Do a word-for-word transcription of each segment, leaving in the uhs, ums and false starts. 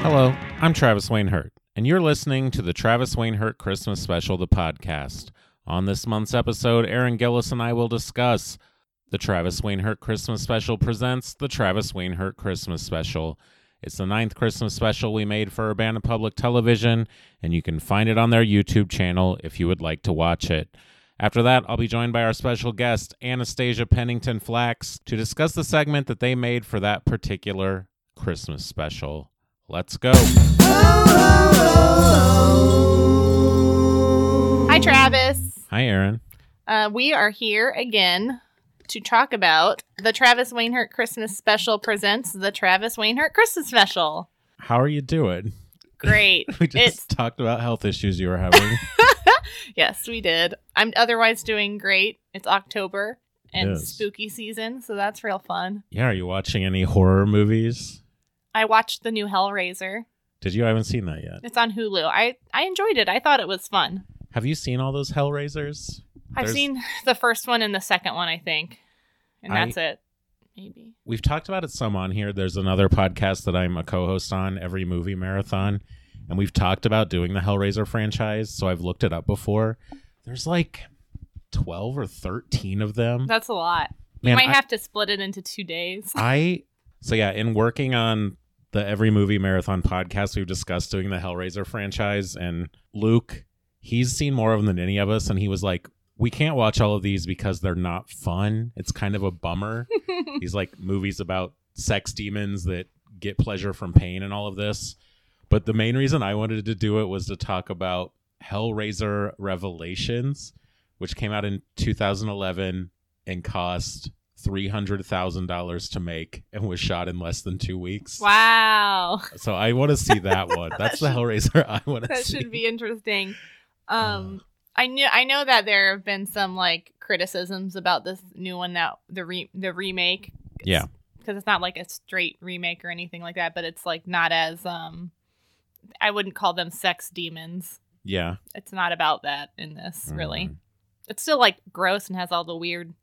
Hello, I'm Travis Wainhurt, and you're listening to the Travis Wainhurt Christmas Special, the podcast. On this month's episode, Aaron Gillis and I will discuss the Travis Wainhurt Christmas Special presents the Travis Wainhurt Christmas Special. It's the ninth Christmas special we made for Urbana Public Television, and you can find it on their YouTube channel if you would like to watch it. After that, I'll be joined by our special guest, Anastasia Pennington Flax, to discuss the segment that they made for that particular Christmas special. Let's go. Hi, Travis. Hi, Aaron. Uh, we are here again to talk about the Travis Wainhurt Christmas Special presents the Travis Wainhurt Christmas Special. How are you doing? Great. We just It's... talked about health issues you were having. Yes, we did. I'm otherwise doing great. It's October and Yes. spooky season, so that's real fun. Yeah, are you watching any horror movies? I watched the new Hellraiser. Did you? I haven't seen that yet. It's on Hulu. I, I enjoyed it. I thought it was fun. Have you seen all those Hellraisers? I've There's- seen the first one and the second one, I think. And I- that's it. Maybe. We've talked about it some on here. There's another podcast that I'm a co-host on, Every Movie Marathon, and we've talked about doing the Hellraiser franchise, so I've looked it up before. There's like twelve or thirteen of them. That's a lot. You Man, might I- have to split it into two days. I so yeah, in working on the Every Movie Marathon podcast, we've discussed doing the Hellraiser franchise, and Luke, he's seen more of them than any of us, and he was like, we can't watch all of these because they're not fun. It's kind of a bummer. These like movies about sex demons that get pleasure from pain and all of this. But the main reason I wanted to do it was to talk about Hellraiser Revelations, which came out in two thousand eleven and cost three hundred thousand dollars to make and was shot in less than two weeks. Wow. So I want to see that one. That's the Hellraiser I want to That see. should be interesting. Um, I knew I know that there have been some like criticisms about this new one, that the re- the remake. Yeah. Because it's not like a straight remake or anything like that, but it's like not as um, I wouldn't call them sex demons. Yeah. It's not about that in this, really. Mhm. It's still like gross and has all the weird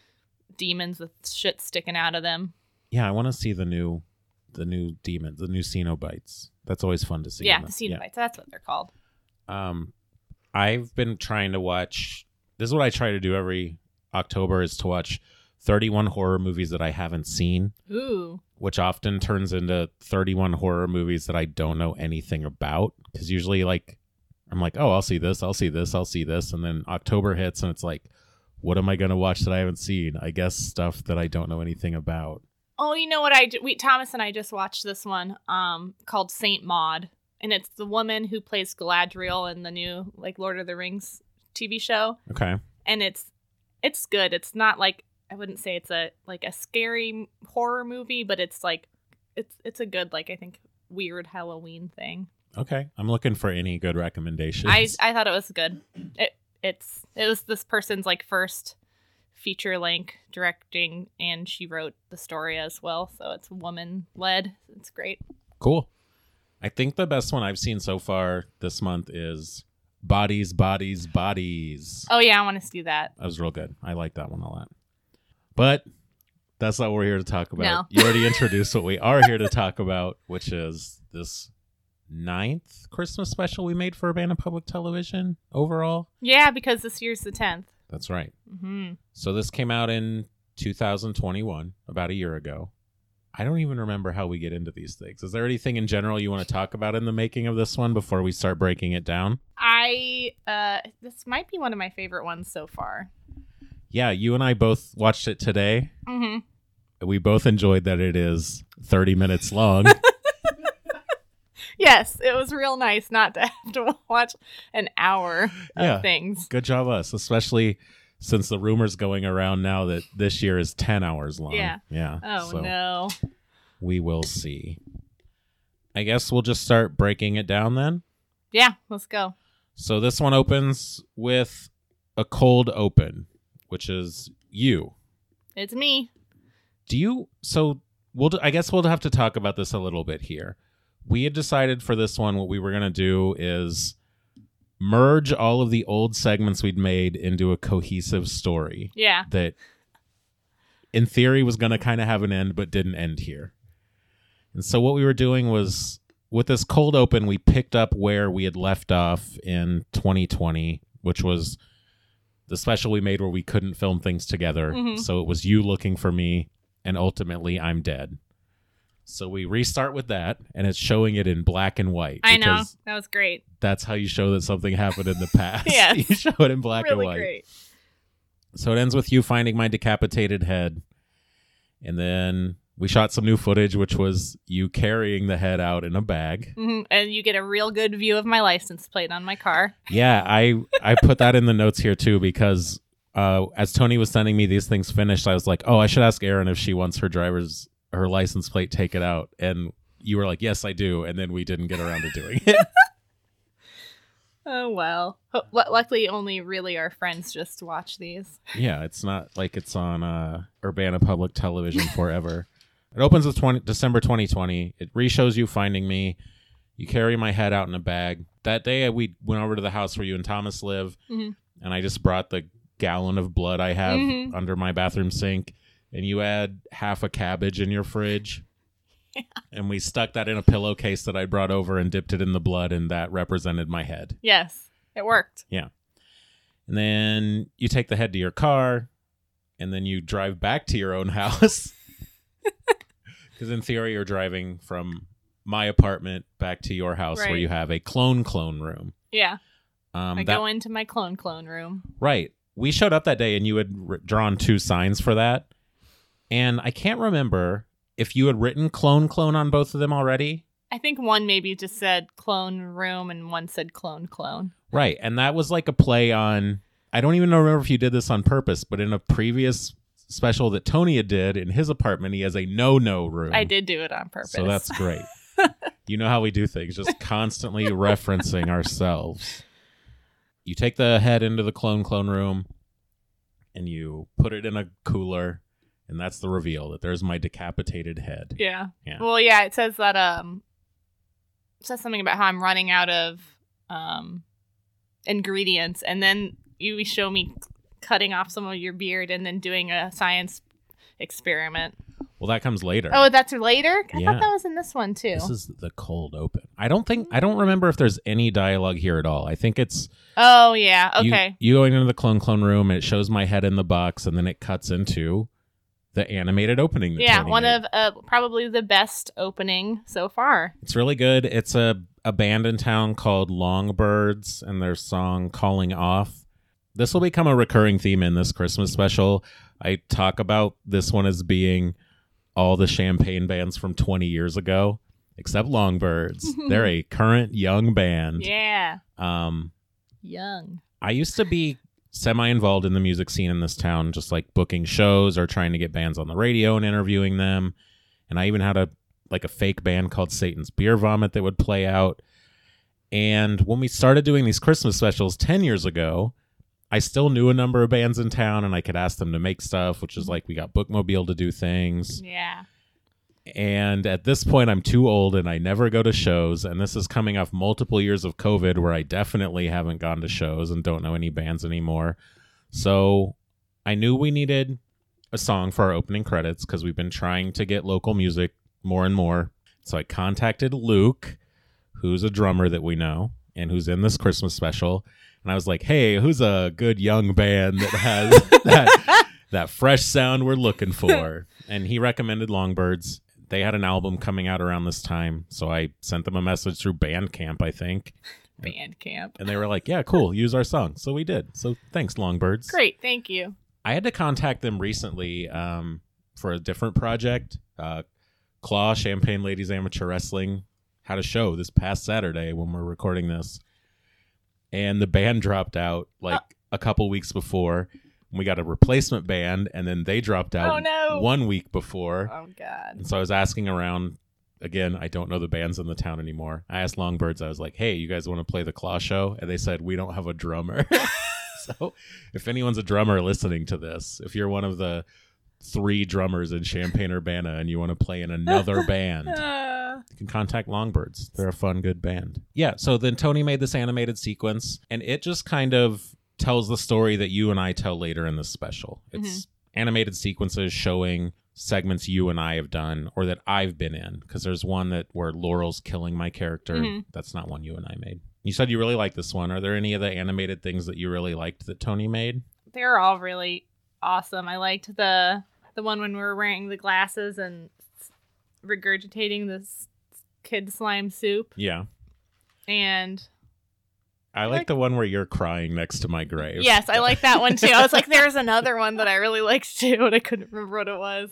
demons with shit sticking out of them. Yeah, I want to see the new the new demon, the new Cenobites. That's always fun to see. Yeah, in the this. Cenobites. That's what they're called. Um, I've been trying to watch. This is what I try to do every October, is to watch thirty-one horror movies that I haven't seen, Ooh. which often turns into thirty-one horror movies that I don't know anything about. Because usually, like, I'm like, oh, I'll see this, I'll see this, I'll see this, and then October hits, and it's like, what am I going to watch that I haven't seen? I guess stuff that I don't know anything about. Oh, you know what? I ju- we Thomas and I just watched this one um called Saint Maud, and it's the woman who plays Galadriel in the new like Lord of the Rings T V show. Okay. And it's it's good. It's not like, I wouldn't say it's a like a scary horror movie, but it's like it's it's a good, like, I think weird Halloween thing. Okay. I'm looking for any good recommendations. I I thought it was good. It it's it was this person's like first feature length directing, and she wrote the story as well, so it's woman led. It's great. Cool. I think the best one I've seen so far this month is Bodies, Bodies, Bodies. Oh yeah, I want to see that. That was real good. I like that one a lot. But that's not what we're here to talk about. No. You already introduced what we are here to talk about, which is this ninth Christmas special we made for Urbana Public Television overall. Yeah, because this year's the tenth. That's right. Mm-hmm. So this came out in two thousand twenty-one, about a year ago. I don't even remember how we get into these things. Is there anything in general you want to talk about in the making of this one before we start breaking it down? I uh, this might be one of my favorite ones so far. Yeah, you and I both watched it today. Mm-hmm. We both enjoyed that it is thirty minutes long. Yes, it was real nice not to have to watch an hour of Yeah. things. Good job us, especially since the rumor's going around now that this year is ten hours long. Yeah. Yeah. Oh, so no. we will see. I guess we'll just start breaking it down then. Yeah, let's go. So this one opens with a cold open, which is you. It's me. Do you, so we'll, I guess we'll have to talk about this a little bit here. We had decided for this one, what we were going to do is merge all of the old segments we'd made into a cohesive story Yeah. that in theory was going to kind of have an end, but didn't end here. And so what we were doing was with this cold open, we picked up where we had left off in twenty twenty, which was the special we made where we couldn't film things together. Mm-hmm. So it was you looking for me, and ultimately I'm dead. So we restart with that, and it's showing it in black and white. I know. That was great. That's how you show that something happened in the past. Yes. You show it in black really and white. Great. So it ends with you finding my decapitated head. And then we shot some new footage, which was you carrying the head out in a bag. Mm-hmm. And you get a real good view of my license plate on my car. Yeah, I, I put that in the notes here, too, because uh, as Tony was sending me these things finished, I was like, oh, I should ask Erin if she wants her driver's her license plate taken out. And you were like, yes, I do. And then we didn't get around to doing it. Oh, well. L- luckily, only really our friends just watch these. Yeah, it's not like it's on uh, Urbana Public Television forever. It opens with twenty December twenty twenty. It re-shows you finding me. You carry my head out in a bag. That day, we went over to the house where you and Thomas live, mm-hmm. and I just brought the gallon of blood I have mm-hmm. under my bathroom sink, and you had half a cabbage in your fridge. Yeah. And we stuck that in a pillowcase that I brought over and dipped it in the blood, and that represented my head. Yes, it worked. Yeah. And then you take the head to your car, and then you drive back to your own house. Because in theory, you're driving from my apartment back to your house right. where you have a clone clone room. Yeah. Um, I that, go into my clone clone room. Right. We showed up that day, and you had r- drawn two signs for that. And I can't remember if you had written clone clone on both of them already. I think one maybe just said clone room and one said clone clone. Right. And that was like a play on, I don't even remember if you did this on purpose, but in a previous special that Tony had did in his apartment, he has a no-no room. I did do it on purpose. So that's great. You know how we do things, just constantly referencing ourselves. You take the head into the clone clone room and you put it in a cooler. And that's the reveal, that there's my decapitated head. Yeah. Yeah. Well, yeah, it says that, um, it says something about how I'm running out of, um, ingredients. And then you show me cutting off some of your beard and then doing a science experiment. Well, that comes later. Oh, that's later? I Yeah. thought that was in this one, too. This is the cold open. I don't think, I don't remember if there's any dialogue here at all. I think it's... Oh, yeah. Okay. You, you going into the clone clone room, and it shows my head in the box, and then it cuts into the animated opening. That yeah, Tony one made. of uh, probably the best opening so far. It's really good. It's a, a band in town called Longbirds, and their song Calling Off. This will become a recurring theme in this Christmas special. I talk about this one as being all the Champagne bands from twenty years ago, except Longbirds. They're a current young band. Yeah. Um, Young. I used to be semi-involved in the music scene in this town, just like booking shows or trying to get bands on the radio and interviewing them. And I even had a like a fake band called Satan's Beer Vomit that would play out. And when we started doing these Christmas specials ten years ago, I still knew a number of bands in town, and I could ask them to make stuff, which is like we got Bookmobile to do things. Yeah. And at this point, I'm too old and I never go to shows. And this is coming off multiple years of COVID where I definitely haven't gone to shows and don't know any bands anymore. So I knew we needed a song for our opening credits because we've been trying to get local music more and more. So I contacted Luke, who's a drummer that we know and who's in this Christmas special. And I was like, hey, who's a good young band that has that, that fresh sound we're looking for? And he recommended Longbirds. They had an album coming out around this time, so I sent them a message through Bandcamp, I think. Bandcamp. And they were like, yeah, cool, use our song. So we did. So thanks, Longbirds. Great, thank you. I had to contact them recently um, for a different project. Uh, Claw, Champagne Ladies Amateur Wrestling, had a show this past Saturday when we're recording this. And the band dropped out like uh- a couple weeks before. We got a replacement band, and then they dropped out oh, no. one week before. Oh, God. And so I was asking around. Again, I don't know the bands in the town anymore. I asked Longbirds, I was like, hey, you guys want to play the Claw show? And they said, we don't have a drummer. So if anyone's a drummer listening to this, if you're one of the three drummers in Champaign-Urbana and you want to play in another band, you can contact Longbirds. They're a fun, good band. Yeah, so then Tony made this animated sequence, and it just kind of tells the story that you and I tell later in this special. It's mm-hmm. animated sequences showing segments you and I have done or that I've been in, because there's one that where Laurel's killing my character. Mm-hmm. That's not one you and I made. You said you really liked this one. Are there any of the animated things that you really liked that Tony made? They're all really awesome. I liked the the one when we were wearing the glasses and regurgitating this kid slime soup. Yeah. And I like the one where you're crying next to my grave. yes, I like that one too. I was like, there's another one that I really liked too, and I couldn't remember what it was.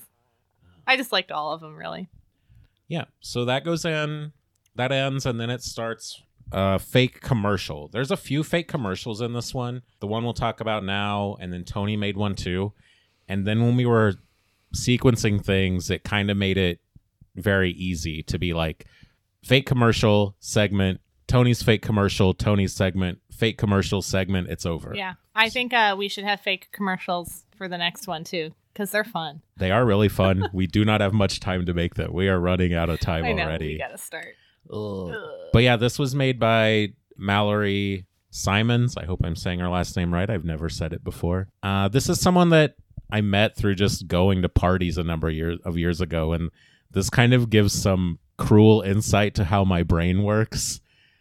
I just liked all of them, really. Yeah. So that goes in, that ends, and then it starts a fake commercial. There's a few fake commercials in this one. The one we'll talk about now, and then Tony made one too. And then when we were sequencing things, it kind of made it very easy to be like fake commercial segment, Tony's fake commercial, Tony's segment, fake commercial segment. It's over. Yeah. I think uh, we should have fake commercials for the next one too, because they're fun. They are really fun. We do not have much time to make them. We are running out of time I know, already. we gotta start. Ugh. But yeah, this was made by Mallory Simons. I hope I'm saying her last name right. I've never said it before. Uh, this is someone that I met through just going to parties a number of years, of years ago, and this kind of gives some cruel insight to how my brain works.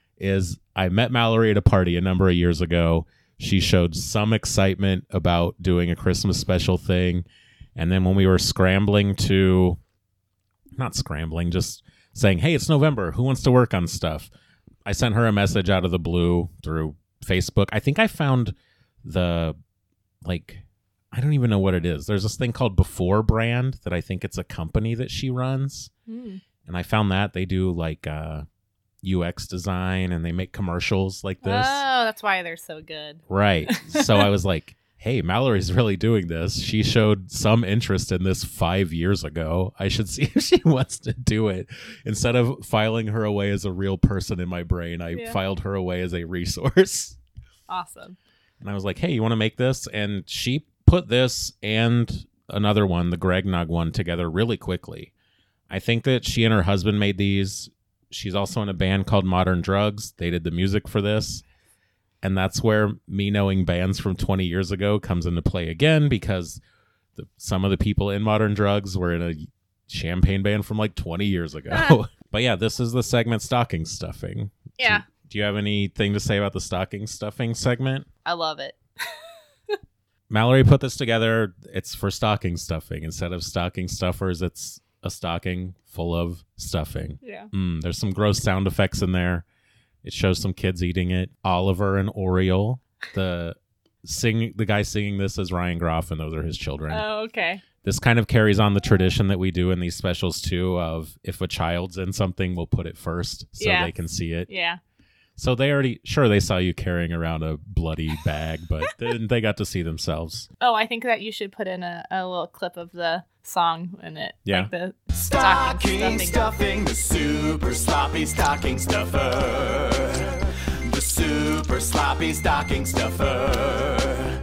Is I met Mallory at a party a number of years ago. She showed some excitement about doing a Christmas special thing, and then when we were scrambling to, not scrambling, just saying, hey, it's November, who wants to work on stuff? I sent her a message out of the blue through Facebook. I think I found the, like, I don't even know what it is. There's this thing called Before Brand that I think it's a company that she runs. Mm. And I found that they do like uh, U X design and they make commercials like this. Oh, that's why they're so good. Right. So I was like, hey, Mallory's really doing this. She showed some interest in this five years ago. I should see if she wants to do it. Instead of filing her away as a real person in my brain, I Yeah. filed her away as a resource. Awesome. And I was like, hey, you want to make this? And she put this and another one, the Gregnog one, together really quickly. I think that she and her husband made these. She's also in a band called Modern Drugs. They did the music for this. And that's where me knowing bands from twenty years ago comes into play again, because the, some of the people in Modern Drugs were in a Champagne band from like twenty years ago. But yeah, this is the segment stocking stuffing. Yeah. Do, do you have anything to say about the stocking stuffing segment? I love it. Mallory put this together. It's for stocking stuffing. Instead of stocking stuffers, it's a stocking full of stuffing. Yeah. Mm, there's some gross sound effects in there. It shows some kids eating it. Oliver and Oriole. The sing, the guy singing this is Ryan Groff, and those are his children. Oh, okay. This kind of carries on the tradition that we do in these specials too, of if a child's in something, we'll put it first so Yeah. they can see it. Yeah. So they already, sure, they saw you carrying around a bloody bag, but then they got to see themselves. Oh, I think that you should put in a, a little clip of the song in it. Yeah. Like the Stocking stocking stuffing, the super sloppy stocking stuffer. The super sloppy stocking stuffer.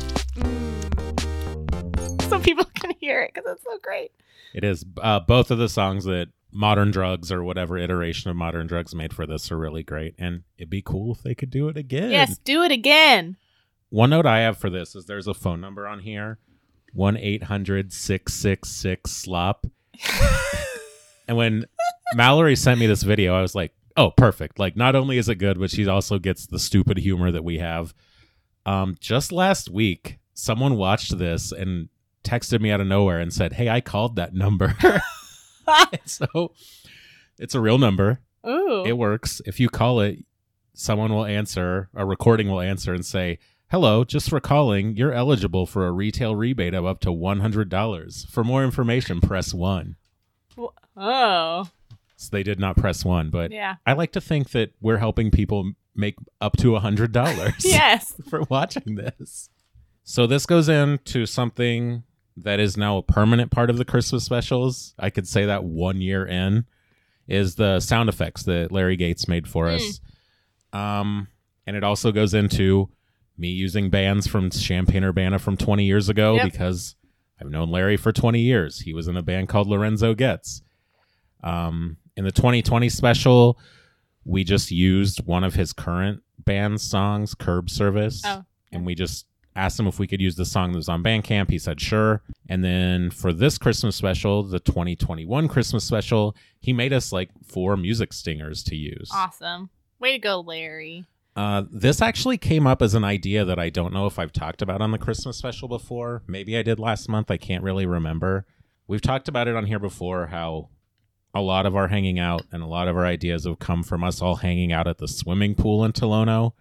so people can hear it because it's so great. It is. Uh, both of the songs that Modern Drugs or whatever iteration of Modern Drugs made for this are really great, and it'd be cool if they could do it again. Yes, do it again. One note I have for this is there's a phone number on here, one eight hundred six six six slop. And when Mallory sent me this video, I was like, oh, perfect. Like, not only is it good, but she also gets the stupid humor that we have. Um, just last week, someone watched this and texted me out of nowhere and said, hey, I called that number. So it's a real number. Ooh. It works. If you call it, someone will answer, a recording will answer and say, hello, just for calling, you're eligible for a retail rebate of up to one hundred dollars. For more information, press one. Oh. So they did not press one, but Yeah. I like to think that we're helping people make up to one hundred dollars Yes. for watching this. So this goes into something that is now a permanent part of the Christmas specials. I could say that one year in is the sound effects that Larry Gates made for Mm. us. Um, and it also goes into me using bands from Champaign-Urbana from twenty years ago Yep. because I've known Larry for twenty years. He was in a band called Lorenzo Getz. Um, in the twenty twenty special, we just used one of his current band songs, Curb Service. Oh, And we just asked him if we could use the song that was on Bandcamp. He said sure. And then for this Christmas special, the twenty twenty-one Christmas special, he made us like four music stingers to use. Awesome. Way to go, Larry. Uh, this actually came up as an idea that I don't know if I've talked about on the Christmas special before. Maybe I did last month. I can't really remember. We've talked about it on here before, how a lot of our hanging out and a lot of our ideas have come from us all hanging out at the swimming pool in Tolono.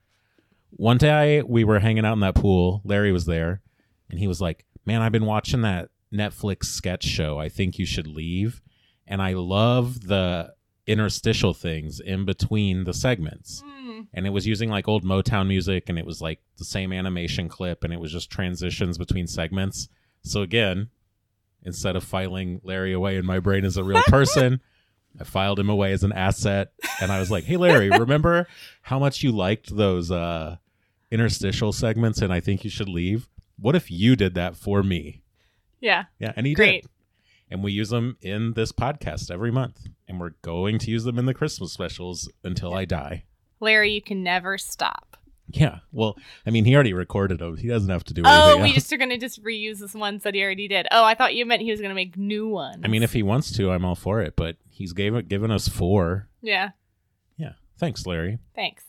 One day we were hanging out in that pool. Larry was there, and he was like, man, I've been watching that Netflix sketch show. I think you should leave. And I love the interstitial things in between the segments. Mm. And it was using like old Motown music, and it was like the same animation clip, and it was just transitions between segments. So again, instead of filing Larry away in my brain as a real person, I filed him away as an asset. And I was like, hey, Larry, remember how much you liked those uh, interstitial segments and I think you should leave? What if you did that for me? Yeah. Yeah, and he Great. did. And we use them in this podcast every month. And we're going to use them in the Christmas specials until I die. Larry, you can never stop. Yeah. Well, I mean, he already recorded them. He doesn't have to do Oh, anything we else. just are going to just reuse this ones that he already did. Oh, I thought you meant he was going to make new ones. I mean, if he wants to, I'm all for it. But he's gave, given us four. Yeah. Yeah. Thanks, Larry. Thanks.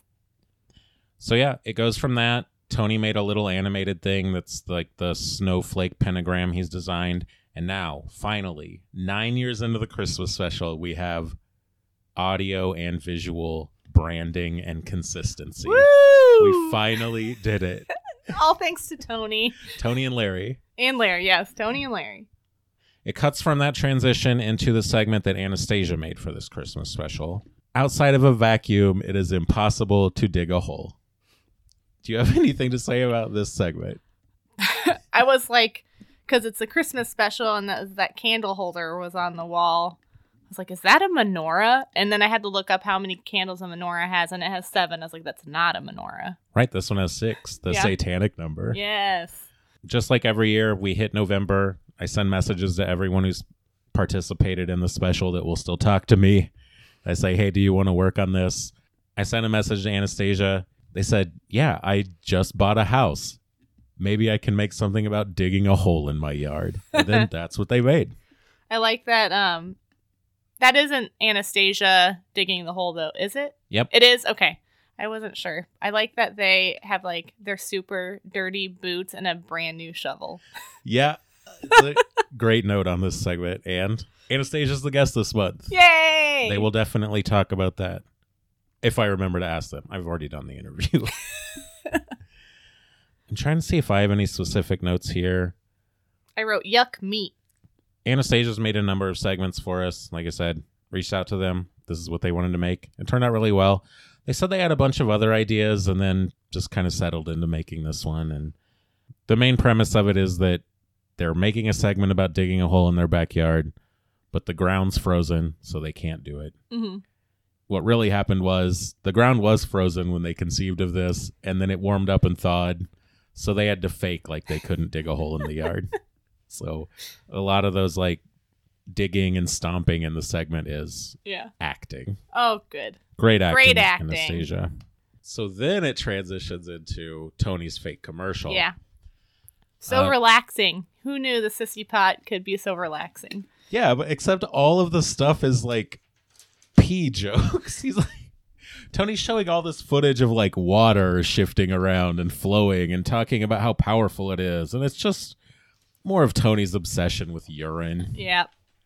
So, yeah, it goes from that. Tony made a little animated thing that's like the snowflake pentagram he's designed. And now, finally, nine years into the Christmas special, we have audio and visual branding and consistency. Woo! We finally did it. All thanks to Tony. Tony and Larry. And Larry, yes. Tony and Larry. It cuts from that transition into the segment that Anastasia made for this Christmas special. Outside of a vacuum, it is impossible to dig a hole. Do you have anything to say about this segment? I was like, because it's a Christmas special and that, that candle holder was on the wall. I was like, is that a menorah? And then I had to look up how many candles a menorah has, and it has seven. I was like, that's not a menorah. Right, this one has six, the Yeah. satanic number. Yes. Just like every year, we hit November. I send messages to everyone who's participated in the special that will still talk to me. I say, hey, do you want to work on this? I sent a message to Anastasia. They said, yeah, I just bought a house. Maybe I can make something about digging a hole in my yard. And then that's what they made. I like that. Um, that isn't Anastasia digging the hole, though, is it? Yep. It is? Okay. I wasn't sure. I like that they have, like, their super dirty boots and a brand new shovel. Yeah. It's a great note on this segment. And Anastasia's the guest this month. Yay! They will definitely talk about that. If I remember to ask them. I've already done the interview. I'm trying to see if I have any specific notes here. I wrote yuck meat. Anastasia's made a number of segments for us. Like I said, reached out to them. This is what they wanted to make. It turned out really well. They said they had a bunch of other ideas and then just kind of settled into making this one. And the main premise of it is that they're making a segment about digging a hole in their backyard, but the ground's frozen, so they can't do it. Mm-hmm. What really happened was the ground was frozen when they conceived of this, and then it warmed up and thawed, so they had to fake like they couldn't dig a hole in the yard. So a lot of those like digging and stomping in the segment is Yeah. acting. Oh, good. Great acting, Great acting. Anastasia. So then it transitions into Tony's fake commercial. Yeah. So Uh, relaxing. Who knew the sissy pot could be so relaxing? Yeah, but except all of the stuff is like pee jokes. He's like, Tony's showing all this footage of like water shifting around and flowing and talking about how powerful it is. And it's just more of Tony's obsession with urine. Yeah.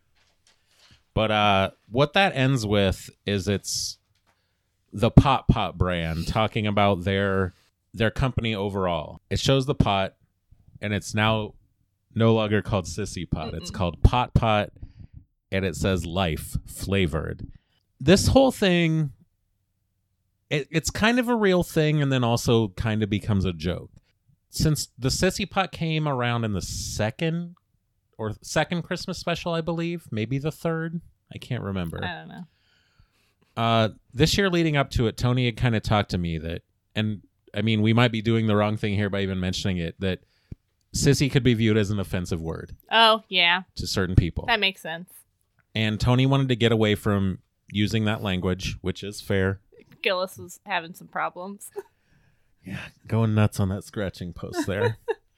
But uh, what that ends with is it's the Pot Pot brand talking about their their company overall. It shows the pot, and it's now no longer called Sissy Pot. Mm-mm. It's called Pot Pot, and it says life flavored. This whole thing, it, it's kind of a real thing, and then also kind of becomes a joke. Since the Sissy Pot came around in the second or second Christmas special, I believe, maybe the third. I can't remember. I don't know. Uh, this year leading up to it, Tony had kind of talked to me that, and I mean, we might be doing the wrong thing here by even mentioning it, that sissy could be viewed as an offensive word Oh, yeah. to certain people. That makes sense. And Tony wanted to get away from using that language, which is fair. Gillis was having some problems. Yeah, going nuts on that scratching post there.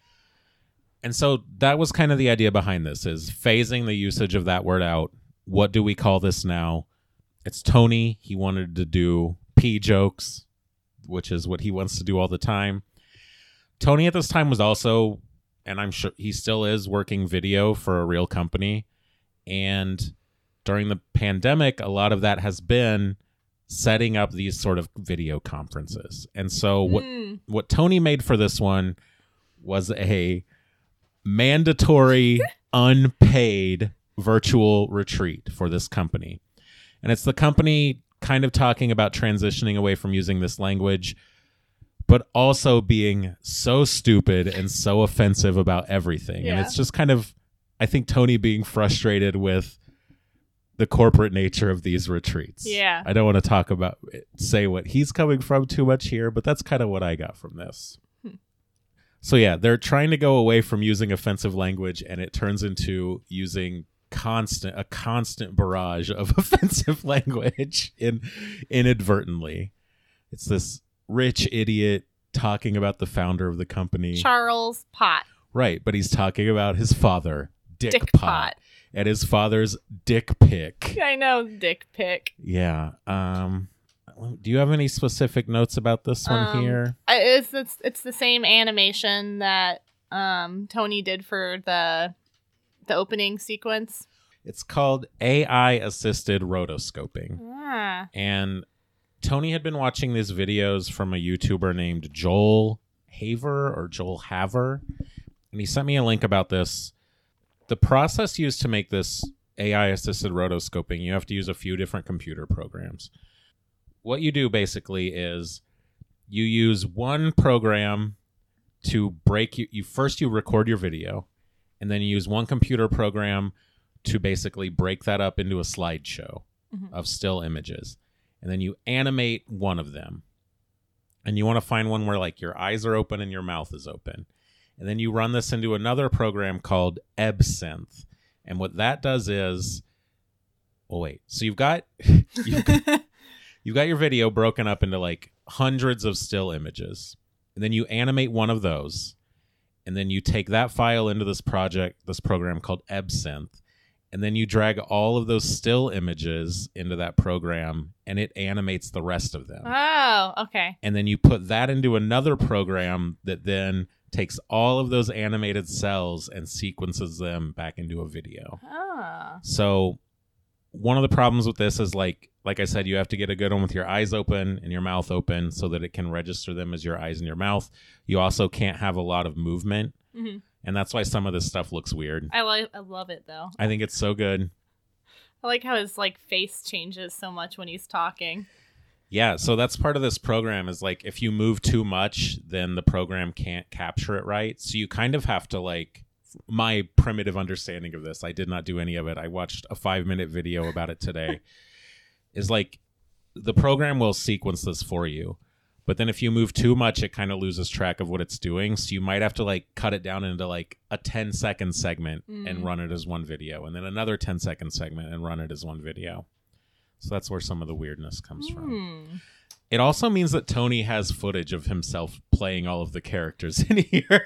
And so that was kind of the idea behind this, is phasing the usage of that word out. What do we call this now? It's Tony. He wanted to do pee jokes, which is what he wants to do all the time. Tony at this time was also, and I'm sure he still is, working video for a real company. And during the pandemic, a lot of that has been setting up these sort of video conferences. And so what Mm. what Tony made for this one was a mandatory unpaid virtual retreat for this company. And it's the company kind of talking about transitioning away from using this language, but also being so stupid and so offensive about everything. Yeah. And it's just kind of, I think, Tony being frustrated with the corporate nature of these retreats. Yeah. I don't want to talk about, say what he's coming from too much here, but that's kind of what I got from this. Hmm. So yeah, they're trying to go away from using offensive language, and it turns into using constant, a constant barrage of offensive language in inadvertently. It's this rich idiot talking about the founder of the company. Charles Pott. Right, but he's talking about his father, Dick, Dick Pot, Pot. and his father's dick pic. I know, dick pic. Yeah. Um, do you have any specific notes about this one Um, here? I- It's, it's it's the same animation that um Tony did for the the opening sequence. It's called A I-assisted rotoscoping. Ah. And Tony had been watching these videos from a YouTuber named Joel Haver or Joel Haver. And he sent me a link about this. The process used to make this A I-assisted rotoscoping, you have to use a few different computer programs. What you do basically is you use one program to break you, you first you record your video, and then you use one computer program to basically break that up into a slideshow Mhm. of still images. And then you animate one of them. And you want to find one where like your eyes are open and your mouth is open. And then you run this into another program called Ebsynth. And what that does is, well, wait. So you've got you've got, you've got your video broken up into like hundreds of still images. And then you animate one of those. And then you take that file into this project, this program called Ebsynth. And then you drag all of those still images into that program, and it animates the rest of them. Oh, okay. And then you put that into another program that then takes all of those animated cells and sequences them back into a video. Ah. So one of the problems with this is, like like I said, you have to get a good one with your eyes open and your mouth open so that it can register them as your eyes and your mouth. You also can't have a lot of movement. hmm And that's why some of this stuff looks weird. I like. I love it though. I think it's so good. I like how his like face changes so much when he's talking. Yeah, so that's part of this program is like if you move too much, then the program can't capture it right. So you kind of have to like, my primitive understanding of this, I did not do any of it. I watched a five minute video about it today, is like the program will sequence this for you. But then if you move too much, it kind of loses track of what it's doing. So you might have to like cut it down into like a ten second segment Mm. and run it as one video. And then another ten second segment and run it as one video. So that's where some of the weirdness comes from. Hmm. It also means that Tony has footage of himself playing all of the characters in here.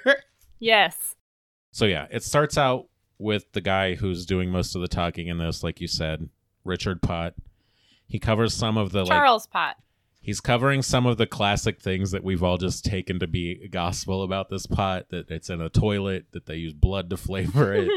Yes. So yeah, it starts out with the guy who's doing most of the talking in this, like you said, Richard Pott. He covers some of the like Charles Pott. he's covering some of the classic things that we've all just taken to be gospel about this pot, that it's in a toilet, that they use blood to flavor it.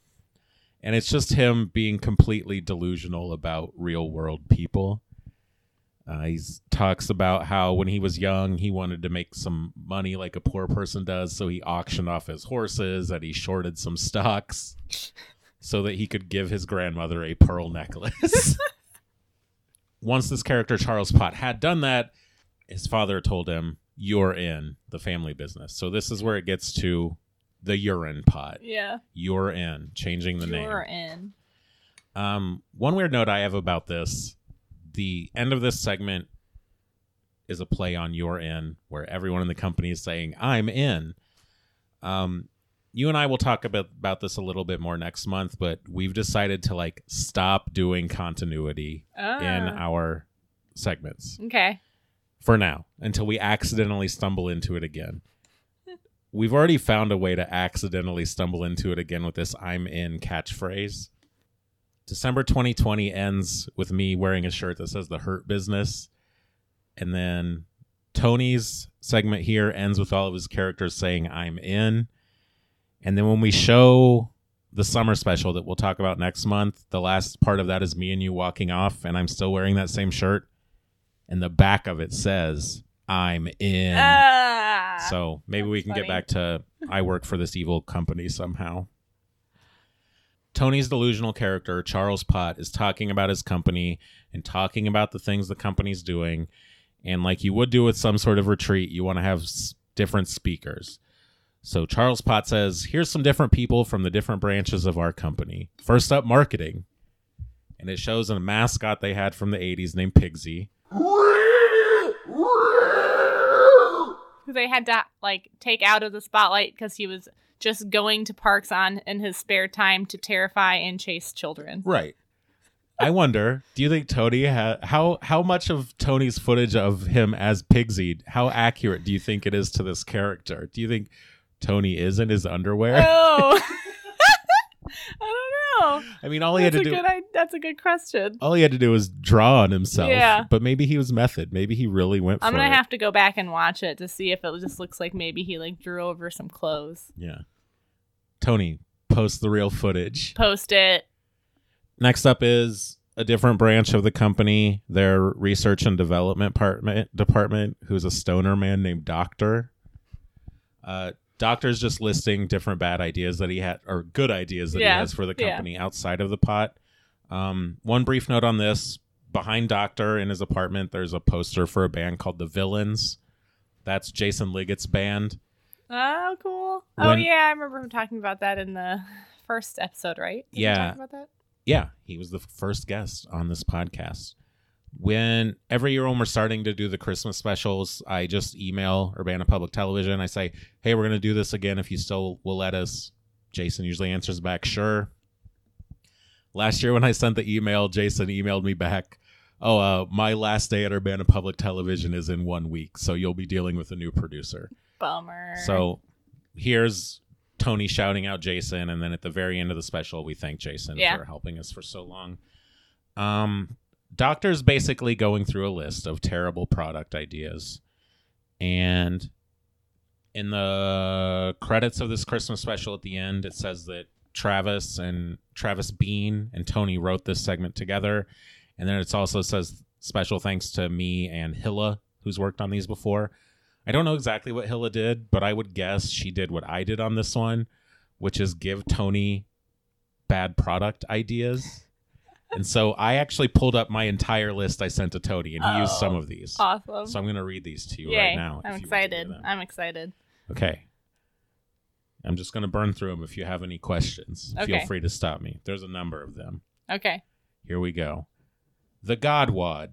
And it's just him being completely delusional about real world people. Uh, he talks about how when he was young, he wanted to make some money like a poor person does. So he auctioned off his horses and he shorted some stocks so that he could give his grandmother a pearl necklace. Once this character, Charles Pott, had done that, his father told him, "You're in the family business." So this is where it gets to the urine pot. Yeah. You're in, changing the You're name. in. Um, one weird note I have about this, the end of this segment is a play on "you're in," where everyone in the company is saying, "I'm in." Um, you and I will talk about, about this a little bit more next month, but we've decided to like stop doing continuity Ah. in our segments. Okay. For now, until we accidentally stumble into it again. We've already found a way to accidentally stumble into it again with this I'm in catchphrase. December twenty twenty ends with me wearing a shirt that says The Hurt Business. And then Tony's segment here ends with all of his characters saying I'm in. And then when we show the summer special that we'll talk about next month, the last part of that is me and you walking off, and I'm still wearing that same shirt. And the back of it says I'm in. Ah, so maybe we can funny. get back to I work for this evil company somehow. Tony's delusional character, Charles Pott, is talking about his company and talking about the things the company's doing. And like you would do with some sort of retreat, you want to have s- different speakers. So Charles Pott says, here's some different people from the different branches of our company. First up, marketing. And it shows a mascot they had from the eighties named Pigsy. Who they had to like take out of the spotlight because he was just going to parks on in his spare time to terrify and chase children. Right. I wonder, do you think Tony ha- how how much of Tony's footage of him as Pigsy, how accurate do you think it is to this character? Do you think Tony is in his underwear? Oh, I don't know. I mean, all he That's had a to do good. I, that's a good question. all he had to do was draw on himself. Yeah. But maybe he was method. Maybe he really went I'm for gonna it. have to go back and watch it to see if it just looks like maybe he like drew over some clothes. Yeah. Tony, post the real footage. Post it. Next up is a different branch of the company, their research and development department, department who's a stoner man named Doctor. Uh, Doctor's just listing different bad ideas that he had, or good ideas that Yeah, he has for the yeah. company outside of the pot. Um, one brief note on this. Behind Doctor in his apartment, there's a poster for a band called The Villains. That's Jason Liggett's band. Oh, cool. oh When- yeah, I remember him talking about that in the first episode, right? Did he Yeah. talk about that? Yeah, he was the first guest on this podcast. When every year when we're starting to do the Christmas specials, I just email Urbana Public Television. I say, hey, we're going to do this again if you still will let us. Jason usually answers back, sure. Last year when I sent the email, Jason emailed me back, oh, uh, my last day at Urbana Public Television is in one week, so you'll be dealing with a new producer. Bummer. So here's Tony shouting out Jason, and then at the very end of the special, we thank Jason Yeah. for helping us for so long. Um, Doctor's basically going through a list of terrible product ideas, and in the credits of this Christmas special at the end, it says that Travis and Travis Bean and Tony wrote this segment together, and then it also says special thanks to me and Hilla, who's worked on these before. I don't know exactly what Hilla did, but I would guess she did what I did on this one, which is give Tony bad product ideas. And so I actually pulled up my entire list I sent to Tony, and he Oh, used some of these. awesome. So I'm going to read these to you Yay. right now. I'm if you want to hear excited. them. I'm excited. Okay. I'm just going to burn through them. If you have any questions, Okay. feel free to stop me. There's a number of them. Okay. Here we go. The Godwad.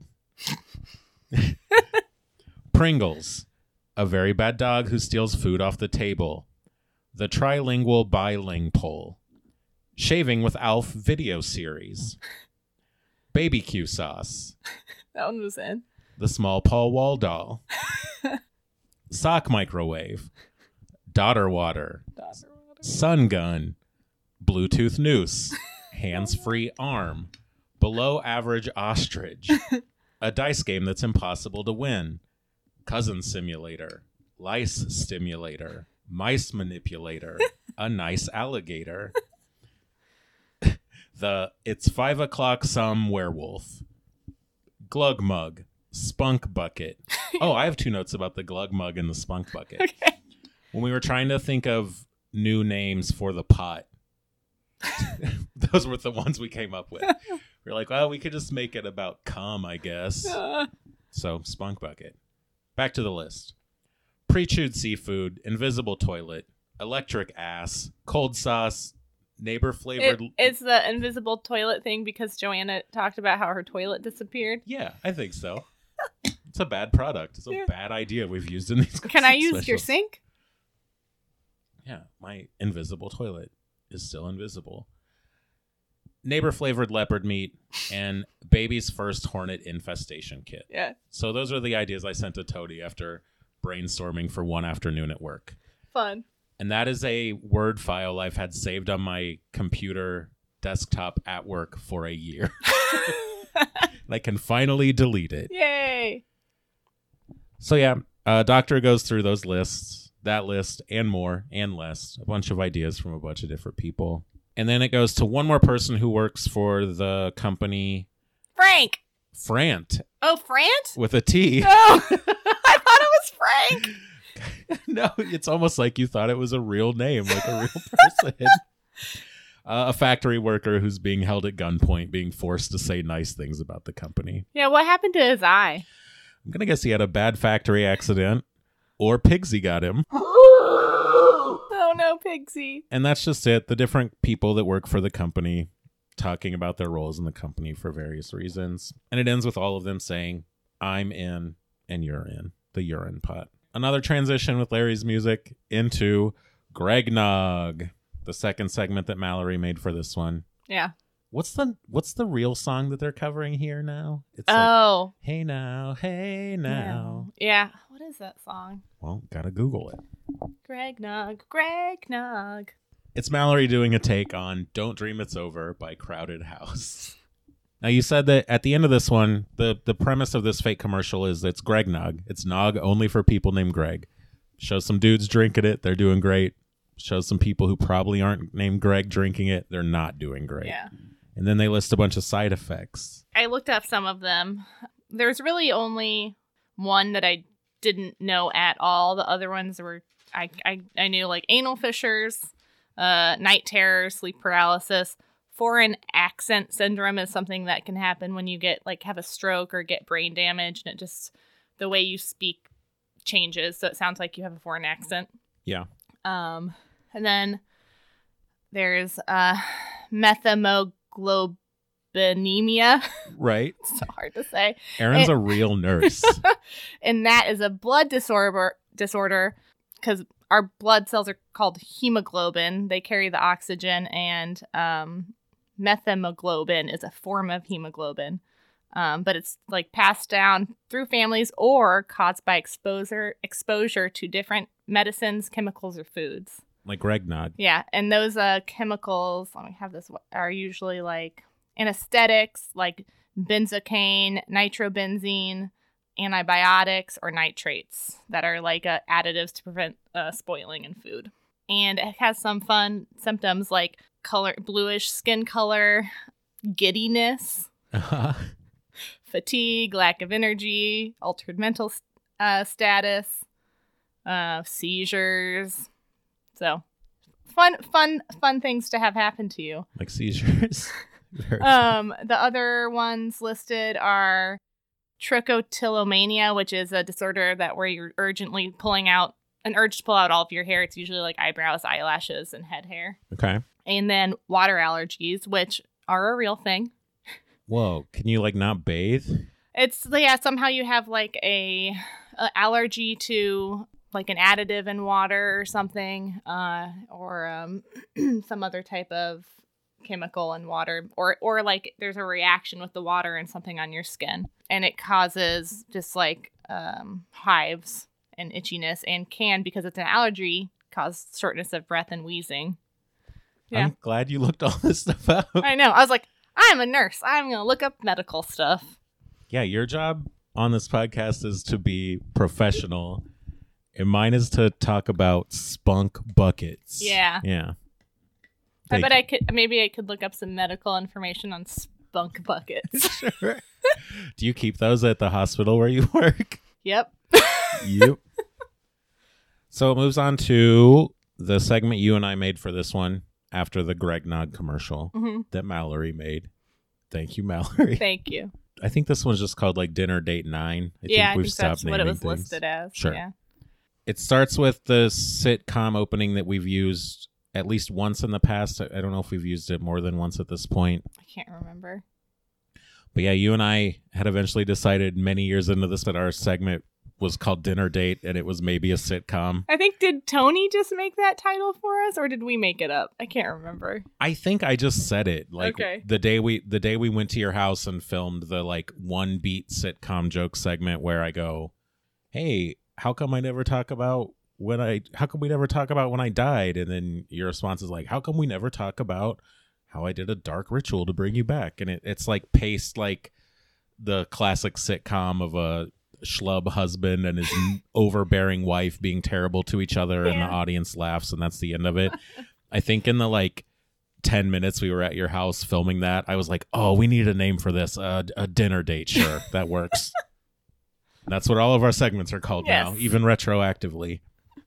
Pringles. A very bad dog who steals food off the table. The trilingual biling pole. Shaving with Alf video series. Baby Q sauce. That one was in. The small Paul Wall doll. Sock microwave. Daughter water. Sun gun. Bluetooth noose. Hands-free arm. Below average ostrich. A dice game that's impossible to win. Cousin simulator. Lice stimulator. Mice manipulator. A nice alligator. The It's Five O'Clock Some Werewolf. Glug mug. Spunk bucket. Oh, I have two notes about the glug mug and the spunk bucket. Okay. When we were trying to think of new names for the pot, those were the ones we came up with. We were like, well, we could just make it about cum, I guess. Uh, So, spunk bucket. Back to the list. Pre-chewed seafood, invisible toilet, electric ass, cold sauce, neighbor flavored. it, it's the invisible toilet thing because Joanna talked about how her toilet disappeared. Yeah, I think so. It's a bad product. It's a Yeah. bad idea we've used in these. Can I use specials. your sink? Yeah, my invisible toilet is still invisible. neighbor flavored leopard meat, and baby's first hornet infestation kit. Yeah. So those are the ideas I sent to Toady after brainstorming for one afternoon at work. Fun. And that is a Word file I've had saved on my computer desktop at work for a year. I can finally delete it. Yay. So yeah, uh, Doctor goes through those lists, that list, and more, and less. A bunch of ideas from a bunch of different people. And then it goes to one more person who works for the company... Frank. Frant. Oh, Frant? With a T. No. I thought it was Frank. No, it's almost like you thought it was a real name, like a real person. uh, a factory worker who's being held at gunpoint, being forced to say nice things about the company. Yeah, what happened to his eye? I'm going to guess he had a bad factory accident, or Pigsy got him. Oh, no, Pigsy. And that's just it. The different people that work for the company talking about their roles in the company for various reasons. And it ends with all of them saying, I'm in and you're in, the urine pot. Another transition with Larry's music into Gregnog, the second segment that Mallory made for this one. Yeah. What's the what's the real song that they're covering here now? It's like, Oh. hey now, hey now. Yeah. What is that song? Well, gotta Google it. Greg Nog, Greg Nog. It's Mallory doing a take on Don't Dream It's Over by Crowded House. Now, you said that at the end of this one, the, the premise of this fake commercial is it's Greg Nog. It's Nog only for people named Greg. Shows some dudes drinking it. They're doing great. Shows some people who probably aren't named Greg drinking it. They're not doing great. Yeah. And then they list a bunch of side effects. I looked up some of them. There's really only one that I didn't know at all. The other ones were, I, I, I knew like anal fissures, uh, night terrors, sleep paralysis. Foreign accent syndrome is something that can happen when you get like have a stroke or get brain damage, and it just the way you speak changes, so it sounds like you have a foreign accent. Yeah. Um, and then there's uh, methemoglobinema. Right. It's so hard to say. Erin's It- a real nurse. And that is a blood disorder disorder because our blood cells are called hemoglobin. They carry the oxygen, and um, methemoglobin is a form of hemoglobin. Um, but it's like passed down through families or caused by exposure exposure to different medicines, chemicals, or foods. Like Greg Nog. Yeah, and those uh, chemicals, let me have this, are usually like anesthetics, like benzocaine, nitrobenzene, antibiotics, or nitrates that are like uh, additives to prevent uh, spoiling in food. And it has some fun symptoms like color, bluish skin color, giddiness, Uh-huh. fatigue, lack of energy, altered mental uh, status, uh, seizures. So fun, fun, fun things to have happen to you. Like seizures. Very Um, the other ones listed are trichotillomania, which is a disorder that where you're urgently pulling out an urge to pull out all of your hair. It's usually like eyebrows, eyelashes, and head hair. Okay. And then water allergies, which are a real thing. Whoa. Can you like not bathe? It's yeah. Somehow you have like a, a allergy to like an additive in water or something, uh, or um, some other type of chemical in water, or or like there's a reaction with the water and something on your skin, and it causes just like um, hives and itchiness, and can, because it's an allergy, cause shortness of breath and wheezing. Yeah, I'm glad you looked all this stuff up. I know. I was like, I'm a nurse. I'm gonna look up medical stuff. Yeah, your job on this podcast is to be professional, and mine is to talk about spunk buckets. Yeah. Yeah. I Thank bet I could maybe I could look up some medical information on spunk buckets. Sure. Do you keep those at the hospital where you work? Yep. Yep. So it moves on to the segment you and I made for this one after the Greg Nog commercial hmm that Mallory made. Thank you, Mallory. Thank you. I think this one's just called like Dinner Date Nine. I yeah, think I we've think stopped that's what it naming was things. listed as. Sure. Yeah. It starts with the sitcom opening that we've used at least once in the past. I I don't know if we've used it more than once at this point. I can't remember. But yeah, you and I had eventually decided many years into this that our segment was called Dinner Date, and it was maybe a sitcom. I think, did Tony just make that title for us, or did we make it up? I can't remember. I think I just said it. Like Okay. the day we the day we went to your house and filmed the like one beat sitcom joke segment where I go, "Hey, how come I never talk about when I how come we never talk about when I died?" And then your response is like, "How come we never talk about how I did a dark ritual to bring you back?" And it, it's like paced like the classic sitcom of a schlub husband and his overbearing wife being terrible to each other, and Yeah. the audience laughs, and that's the end of it. I think in the like ten minutes we were at your house filming that, I was like, oh, we need a name for this. Uh, a dinner date. Sure, that works. That's what all of our segments are called now, Yes. even retroactively.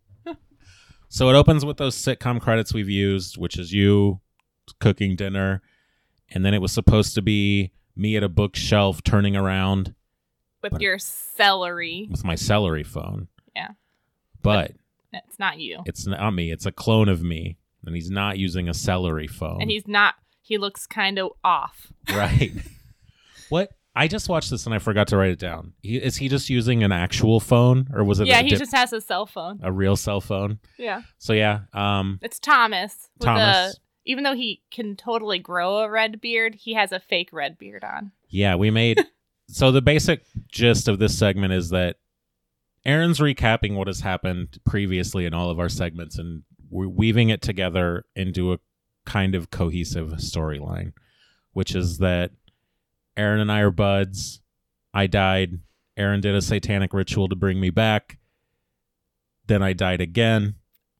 So it opens with those sitcom credits we've used, which is you cooking dinner. And then it was supposed to be me at a bookshelf turning around With But- your celery. with my celery phone. Yeah. But It's not you. it's not me. It's a clone of me. And he's not using a celery phone. And he's not, he looks kind of off. Right. What? I just watched this and I forgot to write it down. He, is he just using an actual phone, or was it Yeah, a, he dip- just has a cell phone. a real cell phone? Yeah. So yeah, um, It's Thomas. With Thomas. A, even though he can totally grow a red beard, he has a fake red beard on. yeah, we made. So the basic gist of this segment is that Aaron's recapping what has happened previously in all of our segments, and we're weaving it together into a kind of cohesive storyline, which is that Aaron and I are buds. I died. Aaron did a satanic ritual to bring me back. Then I died again.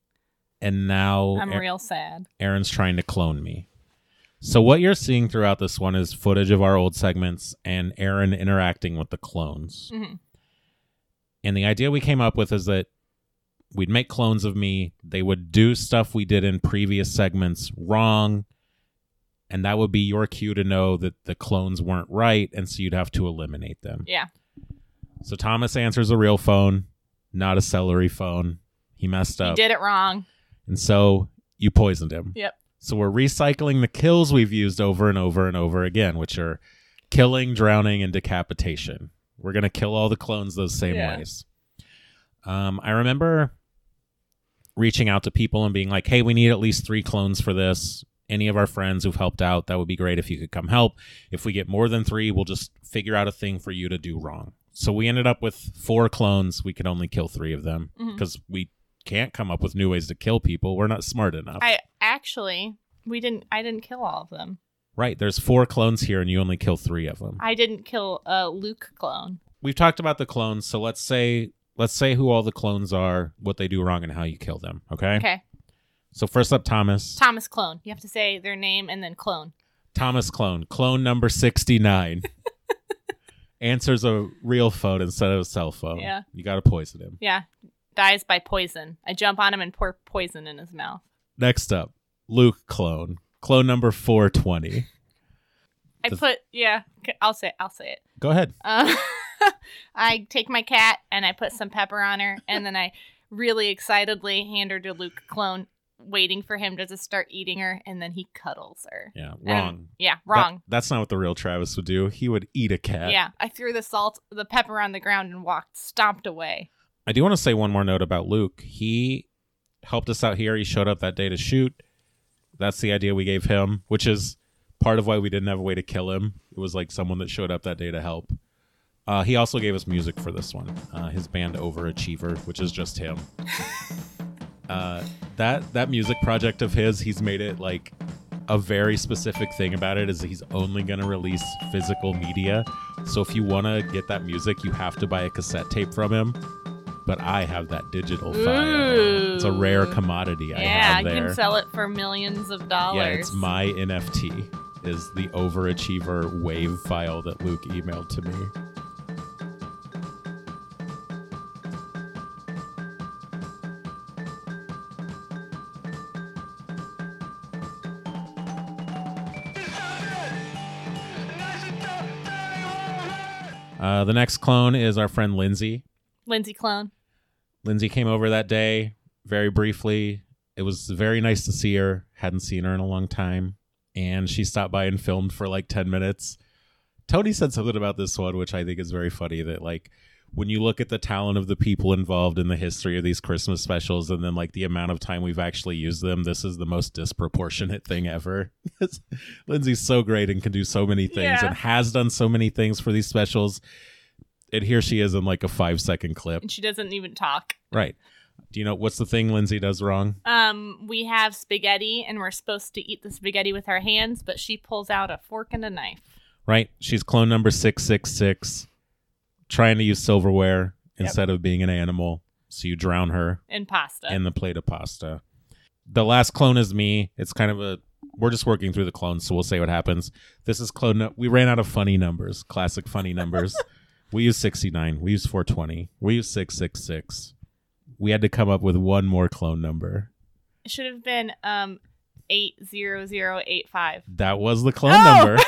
And now I'm Aa- real sad. Aaron's trying to clone me. So what you're seeing throughout this one is footage of our old segments and Aaron interacting with the clones. hmm And the idea we came up with is that we'd make clones of me. They would do stuff we did in previous segments wrong. And that would be your cue to know that the clones weren't right. And so you'd have to eliminate them. Yeah. So Thomas answers a real phone, not a celery phone. He messed You up. did it wrong. And so you poisoned him. Yep. So we're recycling the kills we've used over and over and over again, which are killing, drowning, and decapitation. We're going to kill all the clones those same Yeah. ways. Um, I remember reaching out to people and being like, hey, we need at least three clones for this. Any of our friends who've helped out, that would be great if you could come help. If we get more than three, we'll just figure out a thing for you to do wrong. So we ended up with four clones. We could only kill three of them Mhm. because we can't come up with new ways to kill people. We're not smart enough. I actually, we didn't, I didn't kill all of them. Right, there's four clones here and you only kill three of them. I didn't kill a Luke clone. We've talked about the clones, so let's say let's say who all the clones are, what they do wrong, and how you kill them, okay? Okay. So first up, Thomas. Thomas clone. You have to say their name and then clone. Thomas clone. Clone number sixty-nine. Answers a real phone instead of a cell phone. Yeah. You gotta poison him. Yeah. Dies by poison. I jump on him and pour poison in his mouth. Next up, Luke clone. Clone number four twenty. I The- put, yeah, okay, I'll say, I'll say it. Go ahead. Uh, I take my cat and I put some pepper on her, and then I really excitedly hand her to Luke clone, waiting for him to just start eating her, and then he cuddles her. Yeah, And- wrong. yeah, That- wrong. that's not what the real Travis would do. He would eat a cat. Yeah, I threw the salt, the pepper on the ground and walked, stomped away. I do want to say one more note about Luke. He helped us out here. He showed up that day to shoot. That's the idea we gave him, which is part of why we didn't have a way to kill him. It was like someone that showed up that day to help. Uh, he also gave us music for this one. Uh, his band Overachiever, which is just him. uh, that that music project of his, he's made it like a very specific thing about it is he's only going to release physical media. So if you want to get that music, you have to buy a cassette tape from him. But I have that digital file. Ooh. It's a rare commodity I yeah, have you there. can sell it for millions of dollars. Yeah, it's my N F T. Is the Overachiever wave file that Luke emailed to me. Uh, the next clone is our friend Lindsay. Lindsay clone. Lindsay came over that day very briefly. It was very nice to see her. Hadn't seen her in a long time. And she stopped by and filmed for like ten minutes. Tony said something about this one, which I think is very funny, that like when you look at the talent of the people involved in the history of these Christmas specials and then like the amount of time we've actually used them, this is the most disproportionate thing ever. Lindsay's so great and can do so many things Yeah. and has done so many things for these specials. And here she is in like a five second clip. And she doesn't even talk. Right. Do you know what's the thing Lindsay does wrong? Um, we have spaghetti, and we're supposed to eat the spaghetti with our hands, but she pulls out a fork and a knife. Right. She's clone number six six six, trying to use silverware Yep. instead of being an animal. So you drown her In pasta. in the plate of pasta. The last clone is me. It's kind of a, we're just working through the clones, so we'll say what happens. This is clone, no- we ran out of funny numbers, classic funny numbers. We use sixty-nine. We use four twenty. We use six six six. We had to come up with one more clone number. It should have been um eight zero zero eight five. That was the clone Oh! number.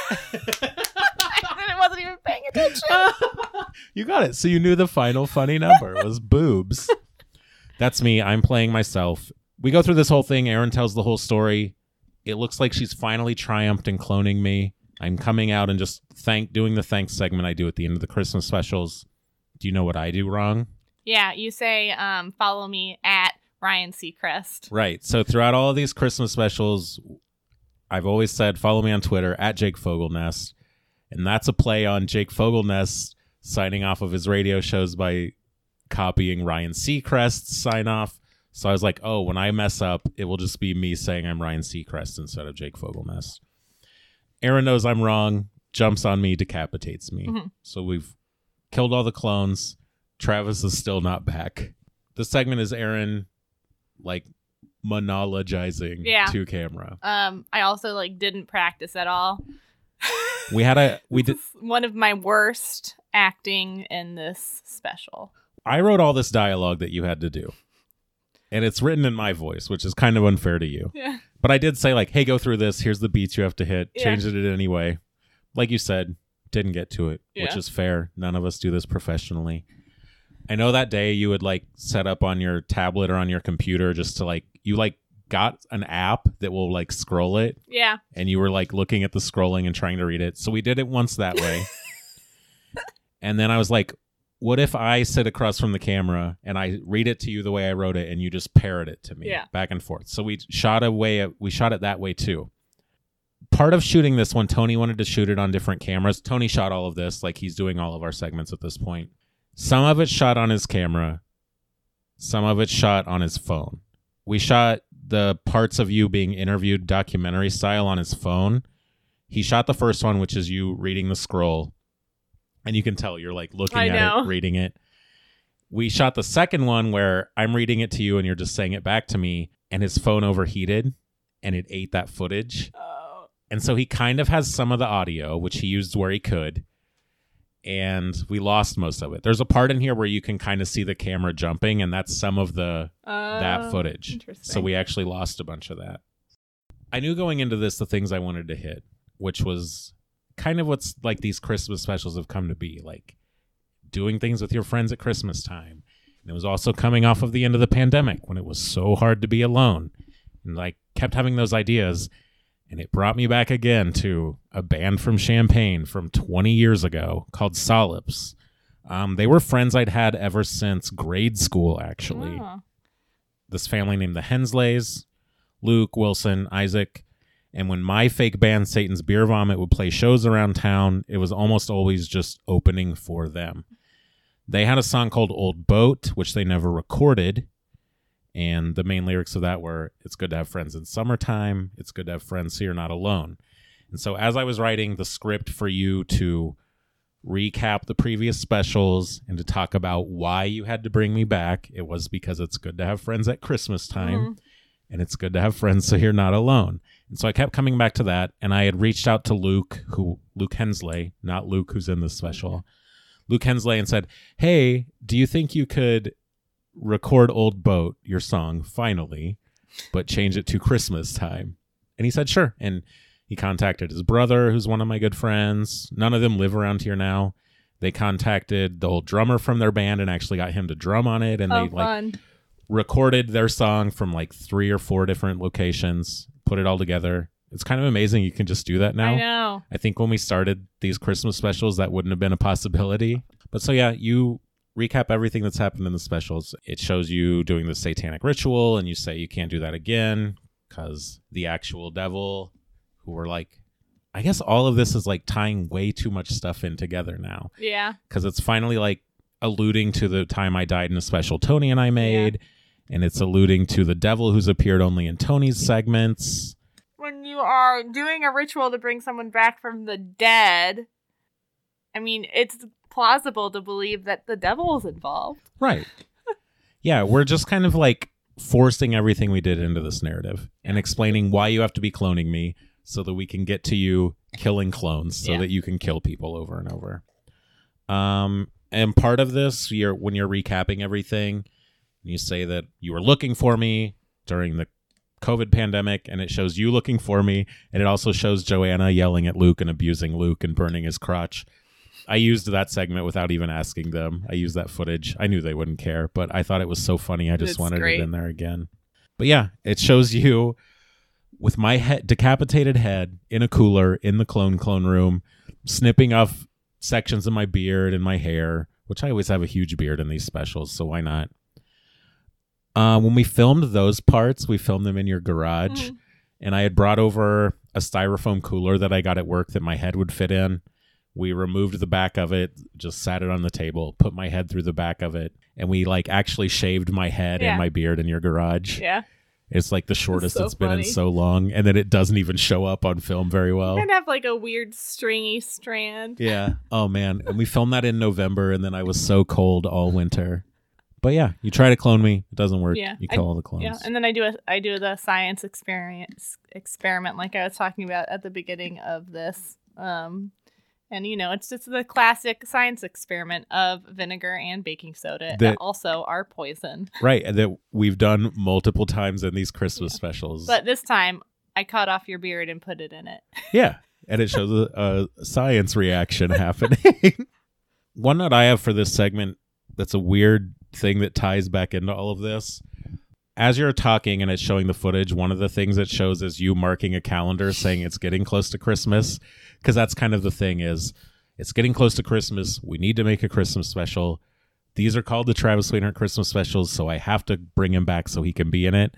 I wasn't even paying attention. You got it. So you knew the final funny number was boobs. That's me. I'm playing myself. We go through this whole thing. Erin tells the whole story. It looks like she's finally triumphed in cloning me. I'm coming out and just thank doing the thanks segment I do at the end of the Christmas specials. Do you know what I do wrong? Yeah, you say um follow me at Ryan Seacrest. Right. So throughout all of these Christmas specials, I've always said follow me on Twitter at Jake Fogelnest. And that's a play on Jake Fogelnest signing off of his radio shows by copying Ryan Seacrest's sign off. So I was like, oh, when I mess up, it will just be me saying I'm Ryan Seacrest instead of Jake Fogelnest. Erin knows I'm wrong, jumps on me, decapitates me. Mhm. So we've killed all the clones. Travis is still not back. The segment is Erin, like, monologizing Yeah. to camera. Um, I also like didn't practice at all. We had a we did. This is one of my worst acting in this special. I wrote all this dialogue that you had to do, and it's written in my voice, which is kind of unfair to you. Yeah. But I did say like, "Hey, go through this. Here's the beats you have to hit. Yeah. Change it in any way." Like you said, didn't get to it, which Yeah. is fair. None of us do this professionally. I know that day you would like set up on your tablet or on your computer just to like you like got an app that will like scroll it, Yeah. and you were like looking at the scrolling and trying to read it. So we did it once that way. And then I was like, what if I sit across from the camera and I read it to you the way I wrote it and you just parrot it to me Yeah. back and forth? So we shot a way, we shot it that way too. Part of shooting this one, Tony wanted to shoot it on different cameras. Tony shot all of this, like he's doing all of our segments at this point. Some of it shot on his camera. Some of it shot on his phone. We shot the parts of you being interviewed documentary style on his phone. He shot the first one, which is you reading the scroll. And you can tell you're like looking I at know. it, reading it. We shot the second one where I'm reading it to you and you're just saying it back to me. And his phone overheated and it ate that footage. Oh. And so he kind of has some of the audio, which he used where he could. And we lost most of it. There's a part in here where you can kind of see the camera jumping, and that's some of the Uh, that footage. Interesting. So we actually lost a bunch of that. I knew going into this the things I wanted to hit, which was kind of what's like these Christmas specials have come to be, like doing things with your friends at Christmas time. And it was also coming off of the end of the pandemic when it was so hard to be alone. And like kept having those ideas. And it brought me back again to a band from Champaign from twenty years ago called Solips. Um, they were friends I'd had ever since grade school, actually. Oh. This family named the Hensleys, Luke, Wilson, Isaac. And when my fake band, Satan's Beer Vomit, would play shows around town, it was almost always just opening for them. They had a song called Old Boat, which they never recorded. And the main lyrics of that were, it's good to have friends in summertime. It's good to have friends so you're not alone. And so as I was writing the script for you to recap the previous specials and to talk about why you had to bring me back, it was because it's good to have friends at Christmas time. Mhm. And it's good to have friends so you're not alone. And so I kept coming back to that. And I had reached out to Luke, who Luke Hensley, not Luke who's in this special, Luke Hensley, and said, hey, do you think you could record Old Boat, your song, finally, but change it to Christmas time? And he said, sure. And he contacted his brother, who's one of my good friends. None of them live around here now. They contacted the old drummer from their band and actually got him to drum on it. And Oh, they like fun. recorded their song from like three or four different locations, put it all together. It's kind of amazing you can just do that now. I know. I think when we started these Christmas specials, that wouldn't have been a possibility. But so yeah, you recap everything that's happened in the specials. It shows you doing the satanic ritual, and you say you can't do that again because the actual devil, who were like, I guess all of this is like tying way too much stuff in together now. Yeah. Because it's finally like alluding to the time I died in a special Tony and I made, yeah. and it's alluding to the devil who's appeared only in Tony's segments. When you are doing a ritual to bring someone back from the dead, I mean, it's plausible to believe that the devil is involved. Right. Yeah, we're just kind of like forcing everything we did into this narrative and explaining why you have to be cloning me so that we can get to you killing clones so yeah. that you can kill people over and over. Um, and part of this, you're when you're recapping everything, you say that you were looking for me during the COVID pandemic, and it shows you looking for me, and it also shows Joanna yelling at Luke and abusing Luke and burning his crotch. I used that segment without even asking them. I used that footage. I knew they wouldn't care, but I thought it was so funny. I just it's wanted great. it in there again. But yeah, it shows you with my head, decapitated head in a cooler in the clone clone room, snipping off sections of my beard and my hair, which I always have a huge beard in these specials, so why not? Uh, when we filmed those parts, we filmed them in your garage, mm. and I had brought over a styrofoam cooler that I got at work that my head would fit in. We removed the back of it, just sat it on the table, put my head through the back of it, and we like actually shaved my head yeah. and my beard in your garage. Yeah. It's like the shortest so it's been funny. in so long, and then it doesn't even show up on film very well. You kind of have like a weird stringy strand. Yeah. Oh, man. And we filmed that in November, and then I was so cold all winter. But yeah, you try to clone me, it doesn't work. Yeah, you kill I, all the clones. Yeah, and then I do a I do the science experience experiment like I was talking about at the beginning of this. Um, and you know, it's just the classic science experiment of vinegar and baking soda that also are poison. Right, and that we've done multiple times in these Christmas yeah. specials. But this time, I cut off your beard and put it in it. Yeah, and it shows a, a science reaction happening. One note I have for this segment that's a weird thing that ties back into all of this. As you're talking and it's showing the footage, one of the things it shows is you marking a calendar saying it's getting close to Christmas, because that's kind of the thing is it's getting close to Christmas. We need to make a Christmas special. These are called the Travis Sweetheart Christmas specials, so I have to bring him back so he can be in it.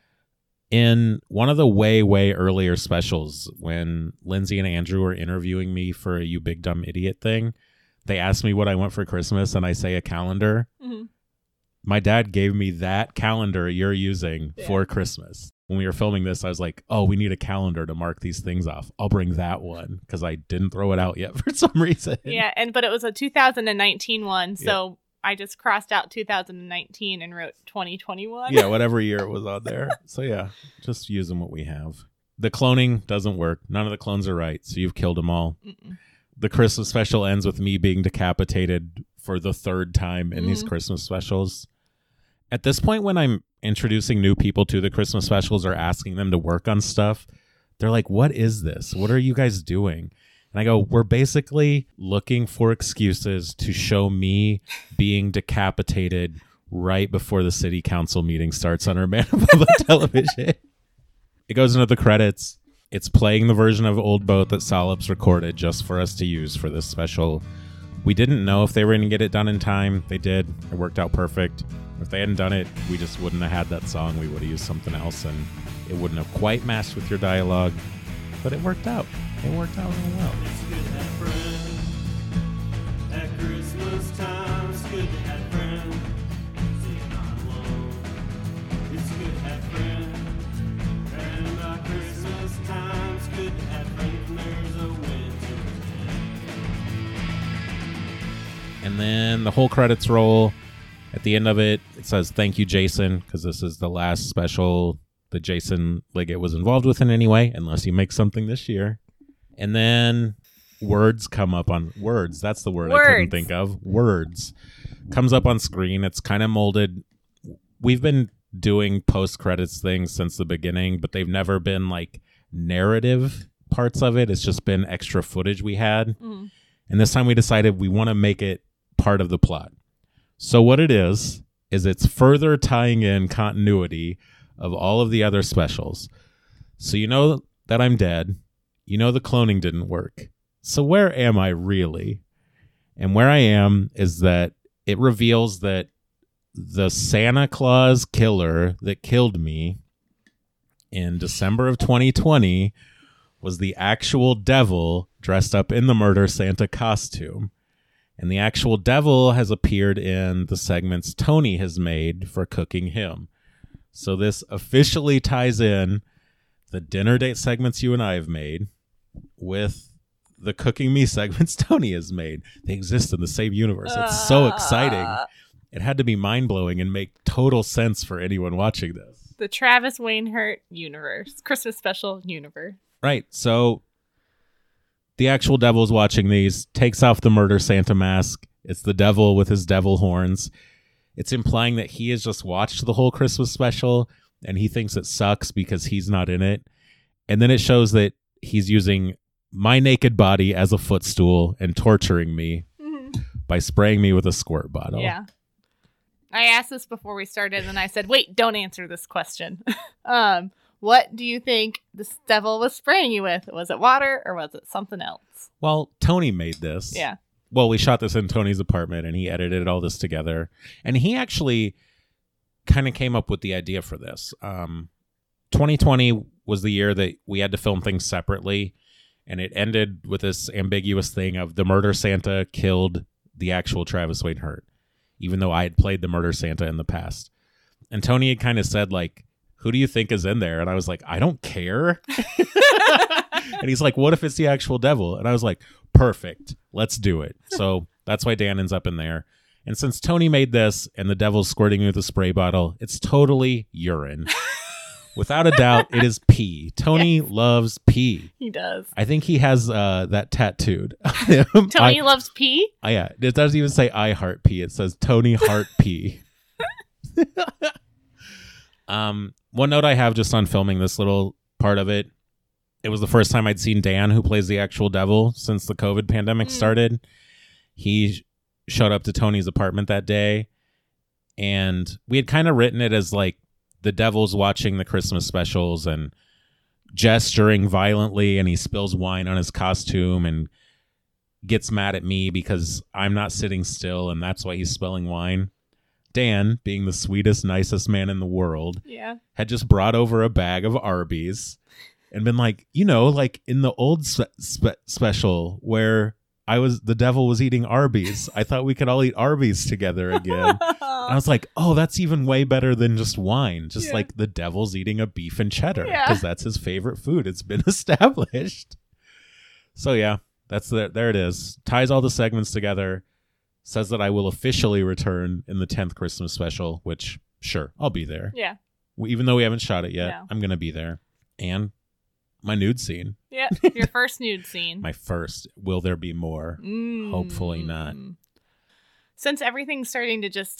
In one of the way, way earlier specials, when Lindsay and Andrew were interviewing me for a You Big Dumb Idiot thing, they asked me what I want for Christmas, and I say a calendar. Mm-hmm. My dad gave me that calendar you're using yeah. for Christmas. When we were filming this, I was like, oh, we need a calendar to mark these things off. I'll bring that one, because I didn't throw it out yet for some reason. Yeah, and but it was a two thousand nineteen one, so yeah. I just crossed out two thousand nineteen and wrote twenty twenty-one. Yeah, whatever year it was on there. So yeah, just using what we have. The cloning doesn't work. None of the clones are right, so you've killed them all. Mm-mm. The Christmas special ends with me being decapitated for the third time in mm-hmm. these Christmas specials. At this point, when I'm introducing new people to the Christmas specials or asking them to work on stuff, they're like, what is this? What are you guys doing? And I go, we're basically looking for excuses to show me being decapitated right before the city council meeting starts on our Man of Public Television. It goes into the credits. It's playing the version of Old Boat that Salops recorded just for us to use for this special. We didn't know if they were going to get it done in time. They did. It worked out perfect. If they hadn't done it, we just wouldn't have had that song. We would have used something else, and it wouldn't have quite matched with your dialogue. But it worked out. It worked out really well. It's good to have friends at Christmas time. It's good to have friends. It's not alone. It's good to have friends. And at Christmas time, it's good to have friends. And there's a winter. And then the whole credits roll. At the end of it, it says, thank you, Jason, because this is the last special that Jason Liggett was involved with in any way, unless he makes something this year. And then words come up on... Words, that's the word words. I couldn't think of. Words. Comes up on screen. It's kind of molded. We've been doing post-credits things since the beginning, but they've never been, like, narrative parts of it. It's just been extra footage we had. Mm. And this time we decided we want to make it part of the plot. So what it is, is it's further tying in continuity of all of the other specials. So you know that I'm dead. You know the cloning didn't work. So where am I really? And where I am is that it reveals that the Santa Claus killer that killed me in December of twenty twenty was the actual devil dressed up in the Murder Santa costume. And the actual devil has appeared in the segments Tony has made for cooking him. So this officially ties in the dinner date segments you and I have made with the cooking me segments Tony has made. They exist in the same universe. It's so exciting. It had to be mind-blowing and make total sense for anyone watching this. The Travis Wainhurt universe. Christmas special universe. Right. So the actual devil's watching these, takes off the Murder Santa mask. It's the devil with his devil horns. It's implying that he has just watched the whole Christmas special and he thinks it sucks because he's not in it. And then it shows that he's using my naked body as a footstool and torturing me mm-hmm. by spraying me with a squirt bottle. Yeah. I asked this before we started and I said, wait, don't answer this question. um, what do you think this devil was spraying you with? Was it water or was it something else? Well, Tony made this. Yeah. Well, we shot this in Tony's apartment and he edited all this together. And he actually kind of came up with the idea for this. Um, twenty twenty was the year that we had to film things separately. And it ended with this ambiguous thing of the Murder Santa killed the actual Travis Wainhurt, even though I had played the Murder Santa in the past. And Tony had kind of said, like, who do you think is in there? And I was like, I don't care. And he's like, what if it's the actual devil? And I was like, perfect. Let's do it. So that's why Dan ends up in there. And since Tony made this and the devil's squirting me with a spray bottle, it's totally urine. Without a doubt, it is pee. Tony yes. loves pee. He does. I think he has uh, that tattooed. Tony I, loves pee? Uh, yeah. It doesn't even say I heart pee. It says Tony heart pee. um, one note I have just on filming this little part of it, it was the first time I'd seen Dan, who plays the actual devil, since the COVID pandemic mm. started. He showed up to Tony's apartment that day, and we had kind of written it as like the devil's watching the Christmas specials and gesturing violently, and he spills wine on his costume and gets mad at me because I'm not sitting still, and that's why he's spilling wine. Dan, being the sweetest, nicest man in the world, yeah, had just brought over a bag of Arby's and been like, you know, like in the old spe- spe- special where I was, the devil was eating Arby's. I thought we could all eat Arby's together again. And I was like, oh, that's even way better than just wine. Just yeah. like the devil's eating a beef and cheddar because yeah. that's his favorite food. It's been established. So yeah, that's the, there it is. Ties all the segments together. Says that I will officially return in the tenth Christmas special, which sure, I'll be there. Yeah. Even though we haven't shot it yet, no. I'm going to be there. And my nude scene. Yeah, your first nude scene. My first. Will there be more? Mm. Hopefully not. Since everything's starting to just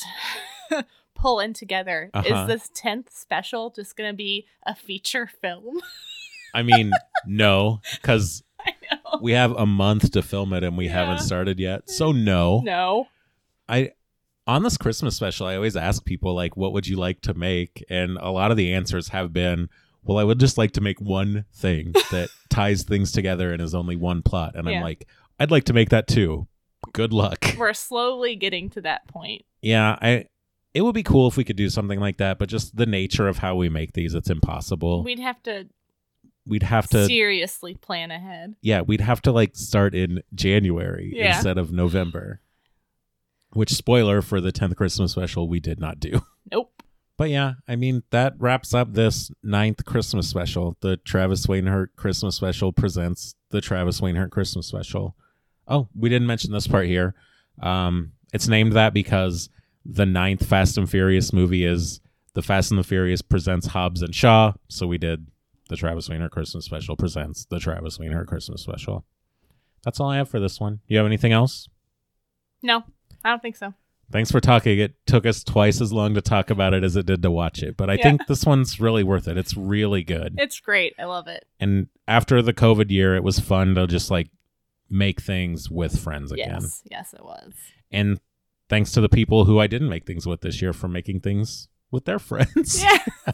pull in together, uh-huh. is this tenth special just going to be a feature film? I mean, no, because we have a month to film it and we yeah. haven't started yet. So no. No. I on this Christmas special, I always ask people, like, what would you like to make? And a lot of the answers have been, well, I would just like to make one thing that ties things together and is only one plot. And yeah. I'm like, I'd like to make that too. Good luck. We're slowly getting to that point. Yeah, I. It would be cool if we could do something like that, but just the nature of how we make these, it's impossible. We'd have to We'd have to seriously plan ahead. Yeah, we'd have to like start in January yeah. instead of November. Which, spoiler for the tenth Christmas special, we did not do. Nope. But yeah, I mean, that wraps up this ninth Christmas special. The Travis Wainhurt Christmas special presents the Travis Wainhurt Christmas special. Oh, we didn't mention this part here. Um, it's named that because the ninth Fast and Furious movie is the Fast and the Furious presents Hobbs and Shaw. So we did the Travis Wainhurt Christmas special presents the Travis Wainhurt Christmas special. That's all I have for this one. You have anything else? No, I don't think so. Thanks for talking. It took us twice as long to talk about it as it did to watch it. But I yeah. think this one's really worth it. It's really good. It's great. I love it. And after the COVID year, it was fun to just like make things with friends again. Yes, yes, it was. And thanks to the people who I didn't make things with this year for making things with their friends. Yeah.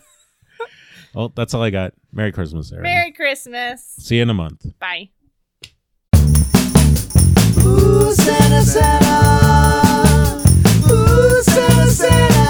Well, that's all I got. Merry Christmas, Erin. Merry Christmas. See you in a month. Bye. Ooh, Santa, Santa. Loosen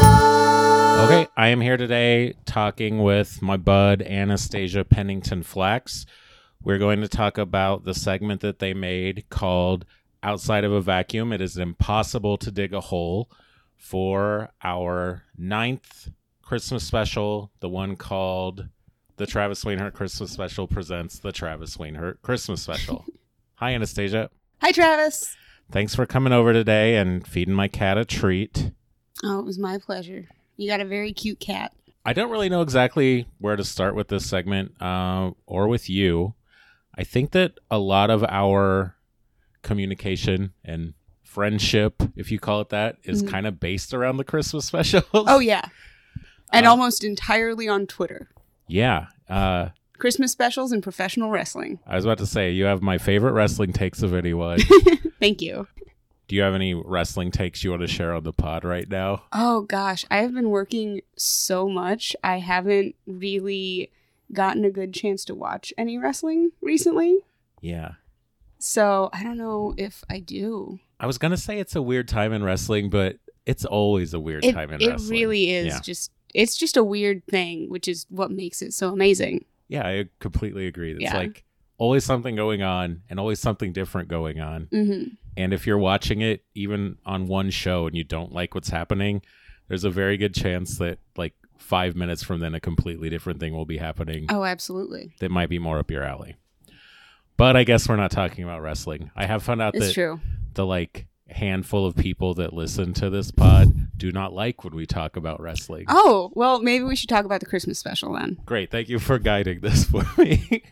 up. Okay, I am here today talking with my bud Anastasia Pennington Flax. We're going to talk about the segment that they made called Outside of a Vacuum. It is impossible to dig a hole, for our ninth Christmas special, the one called The Travis Wainhurt Christmas Special presents The Travis Wainhurt Christmas Special. Hi, Anastasia. Hi, Travis. Thanks for coming over today and feeding my cat a treat. Oh, it was my pleasure. You got a very cute cat. I don't really know exactly where to start with this segment uh, or with you. I think that a lot of our communication and friendship, if you call it that, is Mhm. kind of based around the Christmas specials. Oh, yeah. And Uh, almost entirely on Twitter. Yeah. Uh, Christmas specials and professional wrestling. I was about to say, you have my favorite wrestling takes of anyone. Thank you. Do you have any wrestling takes you want to share on the pod right now? Oh, gosh. I have been working so much. I haven't really gotten a good chance to watch any wrestling recently. Yeah. So I don't know if I do. I was going to say it's a weird time in wrestling, but it's always a weird It, time in it wrestling. really is Yeah. just, it's just a weird thing, which is what makes it so amazing. Yeah, I completely agree. It's Yeah. like always something going on and always something different going on. hmm And if you're watching it even on one show and you don't like what's happening, there's a very good chance that like five minutes from then a completely different thing will be happening Oh, absolutely. that might be more up your alley. But I guess we're not talking about wrestling. I have found out It's that true. the like handful of people that listen to this pod do not like when we talk about wrestling. Oh, well, maybe we should talk about the Christmas special then. Great. Thank you for guiding this for me.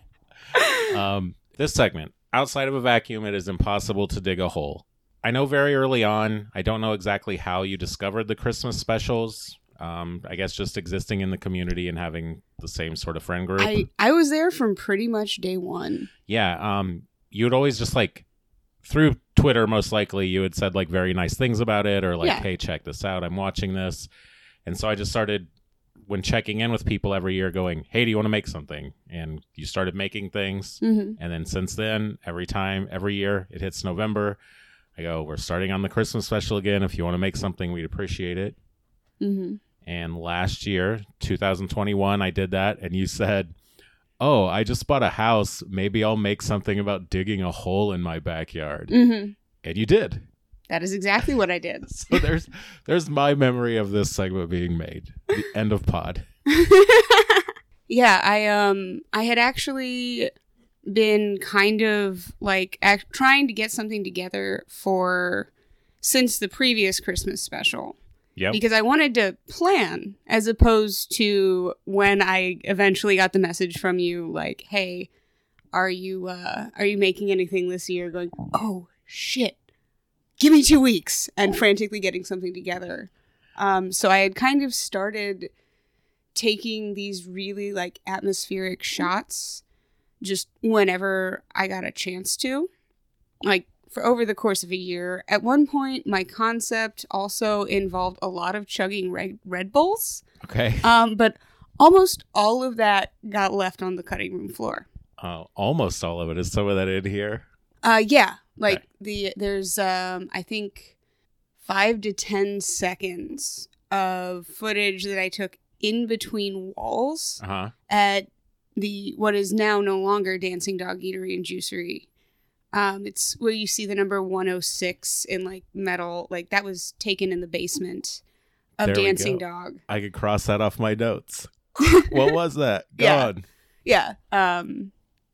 um, this segment, outside of a vacuum, it is impossible to dig a hole. I know very early on, I don't know exactly how you discovered the Christmas specials. Um, I guess just existing in the community and having the same sort of friend group. I, I was there from pretty much day one. yeah. Um, you would always just like, through Twitter, most likely, you had said like very nice things about it or like, Yeah. hey, check this out. I'm watching this. And so I just started, when checking in with people every year, going, hey, do you want to make something? And you started making things. hmm And then since then, every time, every year it hits November, I go, we're starting on the Christmas special again. If you want to make something, we'd appreciate it. hmm And last year, two thousand twenty-one, I did that. And you said, oh, I just bought a house. Maybe I'll make something about digging a hole in my backyard. hmm And you did. That is exactly what I did. So there's there's my memory of this segment being made. The end of pod. Yeah, I um I had actually been kind of like ac- trying to get something together for since the previous Christmas special. Yep. Because I wanted to plan as opposed to when I eventually got the message from you like, "Hey, are you uh are you making anything this year?" Going, "Oh, shit. Give me two weeks," and frantically getting something together. Um so I had kind of started taking these really like atmospheric shots just whenever I got a chance to. Like for over the course of a year. At one point, my concept also involved a lot of chugging Red, Red Bulls, Okay. um, but almost all of that got left on the cutting room floor. Uh, almost all of it. Is some of that in here? Uh, yeah, like Okay. the there's um, I think five to ten seconds of footage that I took in between walls Uh huh. at the what is now no longer Dancing Dog Eatery and Juicery. Um, it's where you see the number one oh six in like metal, like that was taken in the basement of There we Dancing go. Dog. I could cross that off my notes. What was that? Yeah. Gone. Yeah. Um,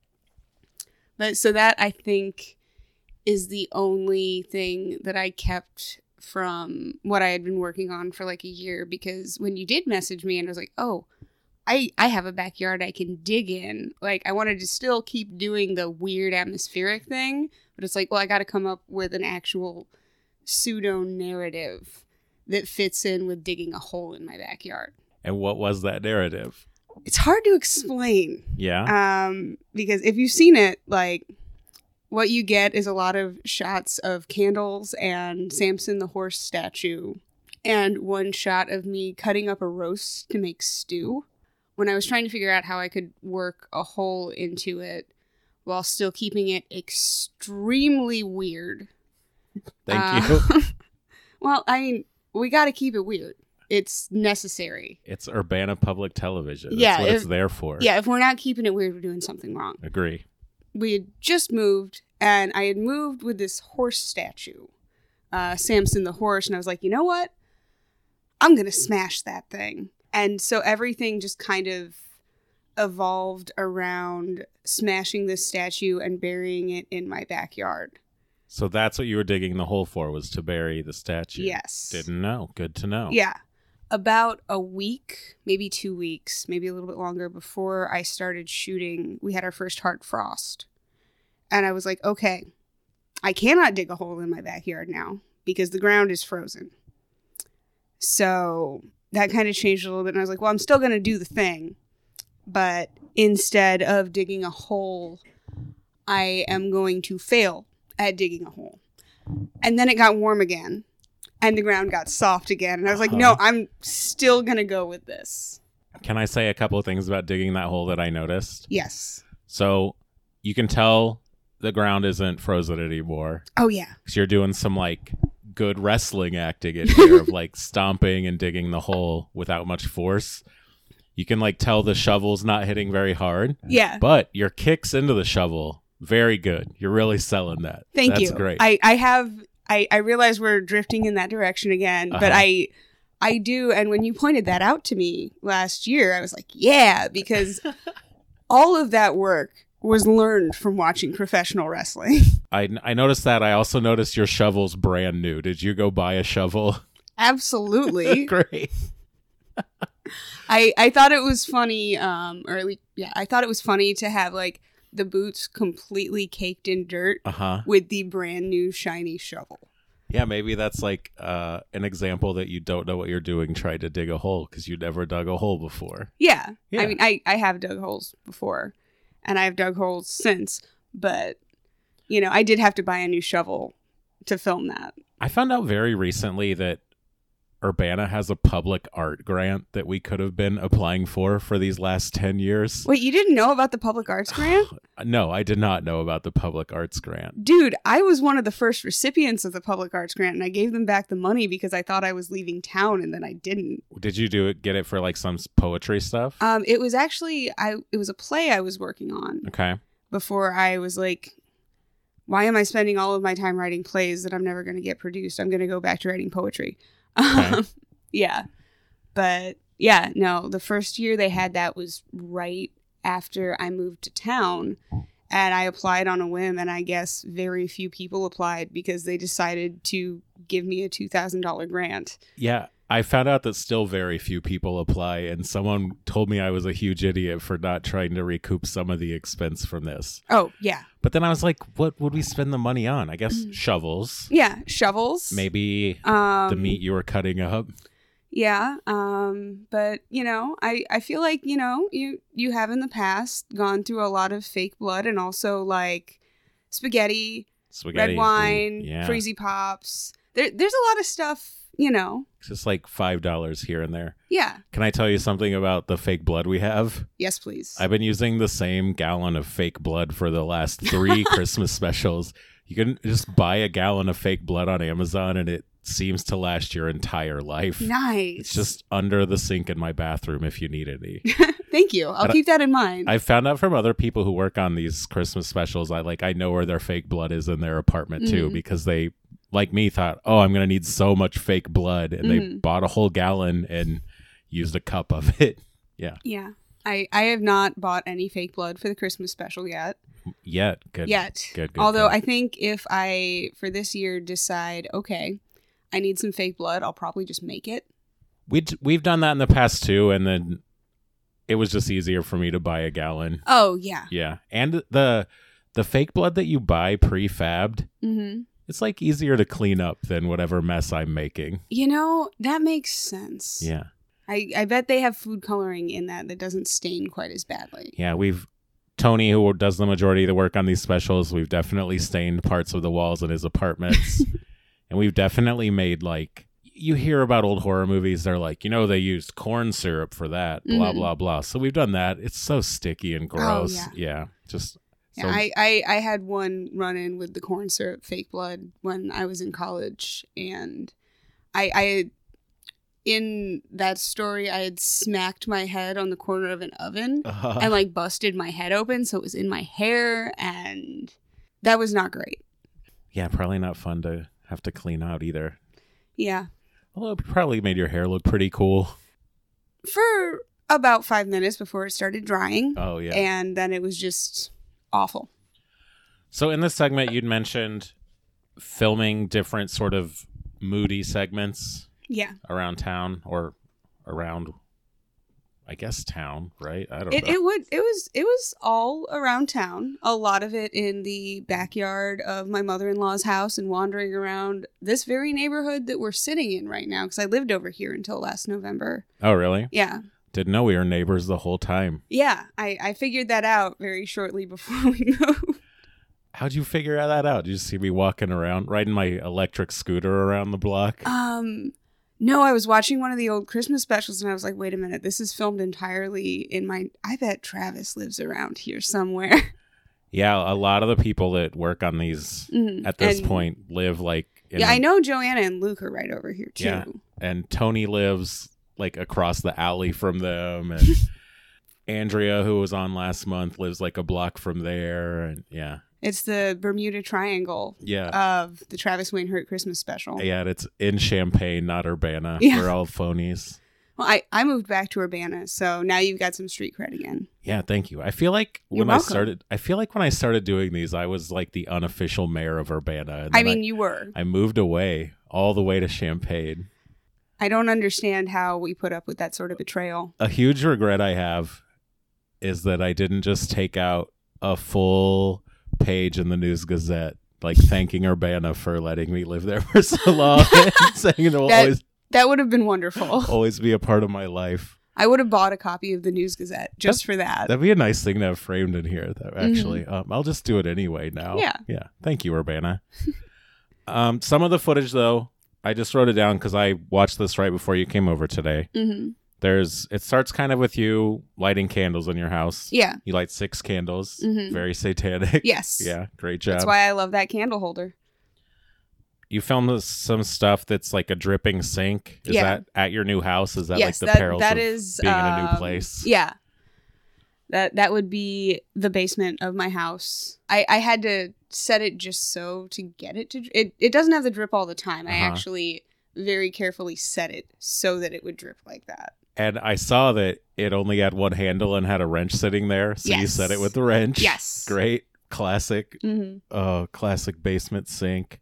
but so that I think is the only thing that I kept from what I had been working on for like a year, because when you did message me and I was like, oh, I, I have a backyard I can dig in. Like, I wanted to still keep doing the weird atmospheric thing, but it's like, well, I got to come up with an actual pseudo narrative that fits in with digging a hole in my backyard. And what was that narrative? It's hard to explain. Yeah. Um, because if you've seen it, like, what you get is a lot of shots of candles and Samson the horse statue, and one shot of me cutting up a roast to make stew. When I was trying to figure out how I could work a hole into it while still keeping it extremely weird. Thank Uh, you. Well, I mean, we got to keep it weird. It's necessary. It's Urbana Public Television. That's Yeah, what if- it's there for. Yeah, if we're not keeping it weird, we're doing something wrong. Agree. We had just moved, and I had moved with this horse statue, uh, Samson the horse, and I was like, you know what? I'm going to smash that thing. And so everything just kind of evolved around smashing this statue and burying it in my backyard. So that's what you were digging the hole for, was to bury the statue. Yes. Didn't know. Good to know. Yeah. About a week, maybe two weeks, maybe a little bit longer before I started shooting, we had our first hard frost. And I was like, okay, I cannot dig a hole in my backyard now because the ground is frozen. So that kind of changed a little bit. And I was like, well, I'm still going to do the thing. But instead of digging a hole, I am going to fail at digging a hole. And then it got warm again. And the ground got soft again. And I was like, Uh-huh. no, I'm still going to go with this. Can I say a couple of things about digging that hole that I noticed? Yes. So you can tell the ground isn't frozen anymore Oh, yeah. because you're doing some like good wrestling acting in here of like stomping and digging the hole without much force. You can like tell the shovel's not hitting very hard, Yeah. but your kicks into the shovel, very good. You're really selling that. Thank That's you. great. I, I have, I, I realize we're drifting in that direction again, but Uh-huh. I, I do. And when you pointed that out to me last year, I was like, yeah, because all of that work was learned from watching professional wrestling. I, I noticed that. I also noticed your shovel's brand new. Did you go buy a shovel? Absolutely. Great. I, I thought it was funny, um, or at least, yeah, I thought it was funny to have like the boots completely caked in dirt Uh-huh. with the brand new shiny shovel. Yeah, maybe that's like uh, an example that you don't know what you're doing trying to dig a hole because you never dug a hole before. Yeah. Yeah. I mean, I, I have dug holes before, and I have dug holes since, but, you know, I did have to buy a new shovel to film that. I found out very recently that Urbana has a public art grant that we could have been applying for for these last ten years. Wait, you didn't know about the public arts grant? No, I did not know about the public arts grant. Dude, I was one of the first recipients of the public arts grant, and I gave them back the money because I thought I was leaving town, and then I didn't. Did you do it? Get it for like some s- poetry stuff? Um, it was actually, I it was a play I was working on Okay. before I was like, why am I spending all of my time writing plays that I'm never going to get produced? I'm going to go back to writing poetry. Okay. Yeah. But yeah, no, the first year they had that was right after I moved to town, and I applied on a whim, and I guess very few people applied because they decided to give me a two thousand dollars grant. Yeah, I found out that still very few people apply, and someone told me I was a huge idiot for not trying to recoup some of the expense from this. Oh, yeah. But then I was like, what would we spend the money on? I guess Mm. shovels, Yeah, shovels. maybe Um, the meat you were cutting up. Yeah, um, but you know, I, I feel like, you know, you you have in the past gone through a lot of fake blood and also like spaghetti, Spaghetti, red wine, yeah. freezy pops. There there's a lot of stuff, you know. It's just like five dollars here and there. Yeah. Can I tell you something about the fake blood we have? Yes, please. I've been using the same gallon of fake blood for the last three Christmas specials. You can just buy a gallon of fake blood on Amazon and it seems to last your entire life. Nice. It's just under the sink in my bathroom if you need any. Thank you. I'll But I- keep that in mind. I found out from other people who work on these Christmas specials, I like I know where their fake blood is in their apartment too, Mhm. because they, like me, thought, oh, I'm gonna need so much fake blood, and they Mhm. bought a whole gallon and used a cup of it. Yeah, yeah. I, I have not bought any fake blood for the Christmas special yet. yet good. Yet. Good, good, Although good. I think if I, for this year, decide, okay, I need some fake blood, I'll probably just make it. we d- we've done that in the past too, and then it was just easier for me to buy a gallon. Oh, yeah. Yeah, and the the fake blood that you buy prefabbed, Mm-hmm. it's like easier to clean up than whatever mess I'm making. You know, that makes sense. Yeah. I, I bet they have food coloring in that that doesn't stain quite as badly. Yeah, we've Tony, who does the majority of the work on these specials, we've definitely stained parts of the walls in his apartments. And we've definitely made, like, you hear about old horror movies, they're like, you know, they used corn syrup for that, blah, Mhm. blah, blah. So we've done that. It's so sticky and gross. yeah. yeah. Just Yeah, so I, I, I had one run in with the corn syrup fake blood when I was in college, and I I in that story, I had smacked my head on the corner of an oven Uh, and like busted my head open, so it was in my hair, and that was not great. yeah, probably not fun to have to clean out either. Yeah. Well, it probably made your hair look pretty cool. For about five minutes before it started drying. Oh, yeah. And then it was just awful. So in this segment, you'd mentioned filming different sort of moody segments Yeah. around town or around, I guess, town, right? I don't It know. it would it was it was all around town. A lot of it in the backyard of my mother-in-law's house and wandering around this very neighborhood that we're sitting in right now, because I lived over here until last November. Oh, really? Yeah. Didn't know we were neighbors the whole time. Yeah. I, I figured that out very shortly before we moved. How'd you figure that out? Did you see me walking around, riding my electric scooter around the block? Um No, I was watching one of the old Christmas specials and I was like, wait a minute, this is filmed entirely in my... I bet Travis lives around here somewhere. Yeah, a lot of the people that work on these Mhm. at this And- point live like... in Yeah, the- I know Joanna and Luke are right over here too. Yeah. And Tony lives like across the alley from them. And Andrea, who was on last month, lives like a block from there. And yeah. It's the Bermuda Triangle Yeah. of the Travis Wainhurt Christmas special. Yeah, and it's in Champaign, not Urbana. Yeah. We're all phonies. Well, I, I moved back to Urbana, so now you've got some street cred again. Yeah, thank you. I feel like You're when I welcome. started, I feel like when I started doing these, I was like the unofficial mayor of Urbana. And I then mean, you were. I moved away all the way to Champaign. I don't understand how we put up with that sort of betrayal. A huge regret I have is that I didn't just take out a full page in the News Gazette, like thanking Urbana for letting me live there for so long, and saying it will That- always That would have been wonderful. always be a part of my life. I would have bought a copy of the News Gazette just for that. That'd be a nice thing to have framed in here. Though, actually, um, I'll just do it anyway now. Mm-hmm. Yeah. yeah. Thank you, Urbana. um, some of the footage, though, I just wrote it down because I watched this right before you came over today. hmm There's, it starts kind of with you lighting candles in your house. Yeah. You light six candles. Mhm. Very satanic. Yes. Yeah, great job. That's why I love that candle holder. You filmed this- some stuff that's like a dripping sink. Is Yeah. that at your new house? Is that yes, like the that, perils that of is, being in a new um, place? Yeah. That that would be the basement of my house. I, I had to set it just so to get it to dri- it. It doesn't have the drip all the time. I Uh-huh. actually very carefully set it so that it would drip like that. And I saw that it only had one handle and had a wrench sitting there. So you Yes. set it with the wrench. Yes. Great. Classic. Mm-hmm. Uh, classic basement sink.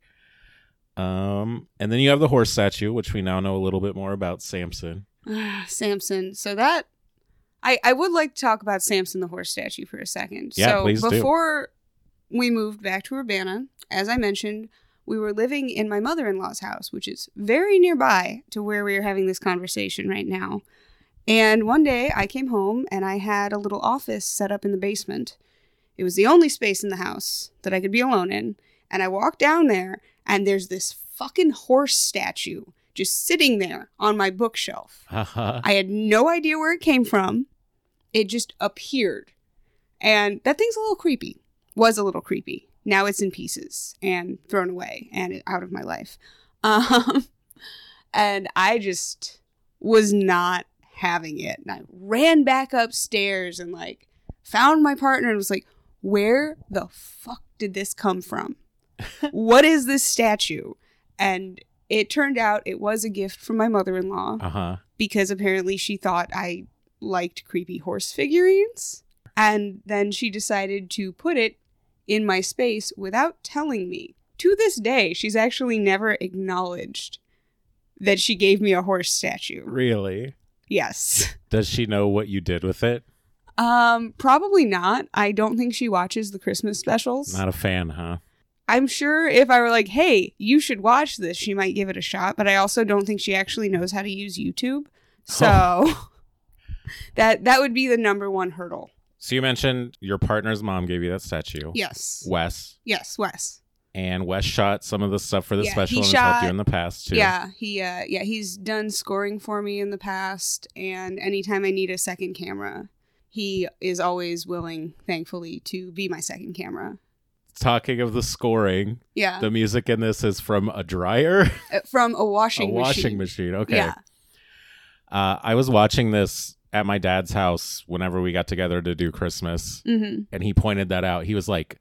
Um, and then you have the horse statue, which we now know a little bit more about Samson. Samson. So that I I would like to talk about Samson the horse statue for a second. Yeah, so please do. before we moved back to Urbana, as I mentioned, we were living in my mother-in-law's house, which is very nearby to where we are having this conversation right now. And one day I came home and I had a little office set up in the basement. It was the only space in the house that I could be alone in. And I walked down there and there's this fucking horse statue just sitting there on my bookshelf. Haha. I had no idea where it came from. It just appeared. And that thing's a little creepy. Was a little creepy. Now it's in pieces and thrown away and out of my life. Um, and I just was not having it. And I ran back upstairs and like found my partner and was like, where the fuck did this come from? What is this statue? And it turned out it was a gift from my mother-in-law Uh-huh. because apparently she thought I liked creepy horse figurines. And then she decided to put it in my space without telling me. To this day, she's actually never acknowledged that she gave me a horse statue. Really? Yes. Does she know what you did with it? Um, probably not. I don't think she watches the Christmas specials. Not a fan, huh? I'm sure if I were like, hey, you should watch this, she might give it a shot. But I also don't think she actually knows how to use YouTube. So that that would be the number one hurdle. So you mentioned your partner's mom gave you that statue. Yes. Wes. Yes, Wes. And Wes shot some of the stuff for the Yeah, special he and has helped shot- you in the past, too. Yeah, he uh yeah, he's done scoring for me in the past, and anytime I need a second camera, he is always willing, thankfully, to be my second camera. Talking of the scoring, Yeah. the music in this is from a dryer? Uh, from a washing a machine. washing machine. Okay. Yeah. Uh, I was watching this at my dad's house whenever we got together to do Christmas, Mm-hmm. and he pointed that out. He was like,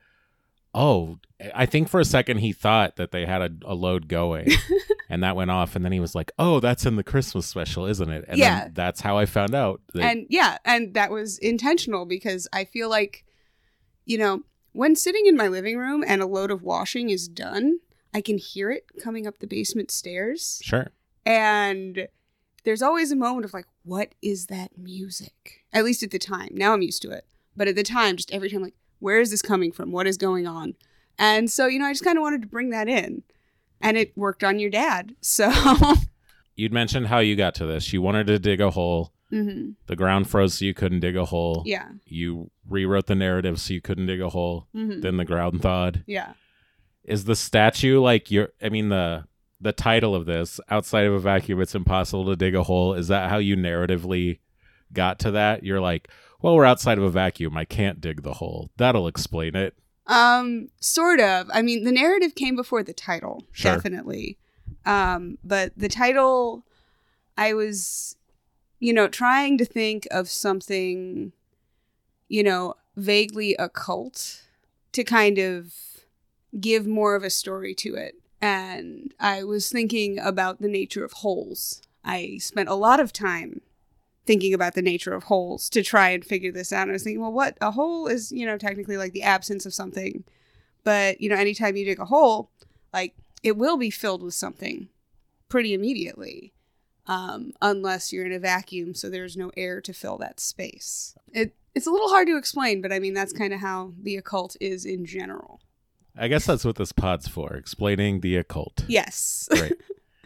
oh, I think for a second he thought that they had a, a load going, and that went off, and then he was like, oh, that's in the Christmas special, isn't it? And Yeah. then that's how I found out. That, And yeah, and that was intentional because I feel like, you know, when sitting in my living room and a load of washing is done, I can hear it coming up the basement stairs. sure. And there's always a moment of like, what is that music? At least at the time. Now I'm used to it. But at the time, just every time, like, where is this coming from? What is going on? And so, you know, I just kind of wanted to bring that in. And it worked on your dad. So, You'd mentioned how you got to this. You wanted to dig a hole. hmm The ground froze so you couldn't dig a hole. yeah. You rewrote the narrative so you couldn't dig a hole. hmm Then the ground thawed. Yeah. Is the statue like your, I mean, the the title of this, Outside of a Vacuum, It's Impossible to Dig a Hole, is that how you narratively got to that? You're like, well, we're outside of a vacuum. I can't dig the hole. That'll explain it. Um, sort of. I mean, the narrative came before the title, Sure. definitely. Um, but the title, I was, you know, trying to think of something, you know, vaguely occult to kind of give more of a story to it. And I was thinking about the nature of holes. I spent a lot of time thinking about the nature of holes to try and figure this out. And I was thinking, well, what a hole is, you know, technically like the absence of something. But, you know, anytime you dig a hole, like it will be filled with something pretty immediately. Um, unless you're in a vacuum, so there's no air to fill that space. It it's a little hard to explain, but I mean, that's kind of how the occult is in general. I guess that's what this pod's for, explaining the occult. Yes. Right.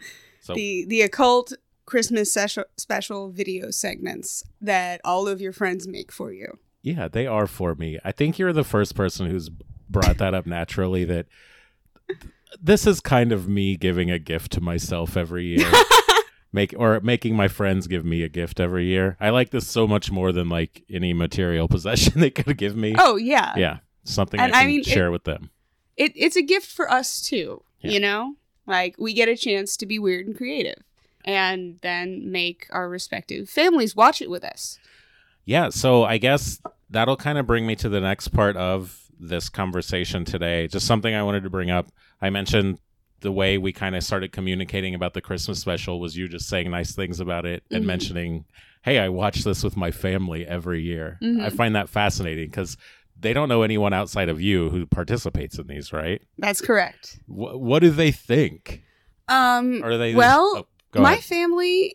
So the the occult Christmas special, special video segments that all of your friends make for you. yeah, they are for me. I think you're the first person who's brought that up naturally, that th- this is kind of me giving a gift to myself every year. Make or making my friends give me a gift every year. I like this so much more than like any material possession they could give me. Oh, yeah. Yeah, something And I I can mean, share with them. It, it's a gift for us, too, Yeah. you know? Like, we get a chance to be weird and creative and then make our respective families watch it with us. Yeah, so I guess that'll kind of bring me to the next part of this conversation today. Just something I wanted to bring up. I mentioned the way we kind of started communicating about the Christmas special was you just saying nice things about it and Mhm. mentioning, hey, I watch this with my family every year. Mhm. I find that fascinating because they don't know anyone outside of you who participates in these, right? That's correct. Wh- what do they think? Um, Or are they well, oh, go my ahead. family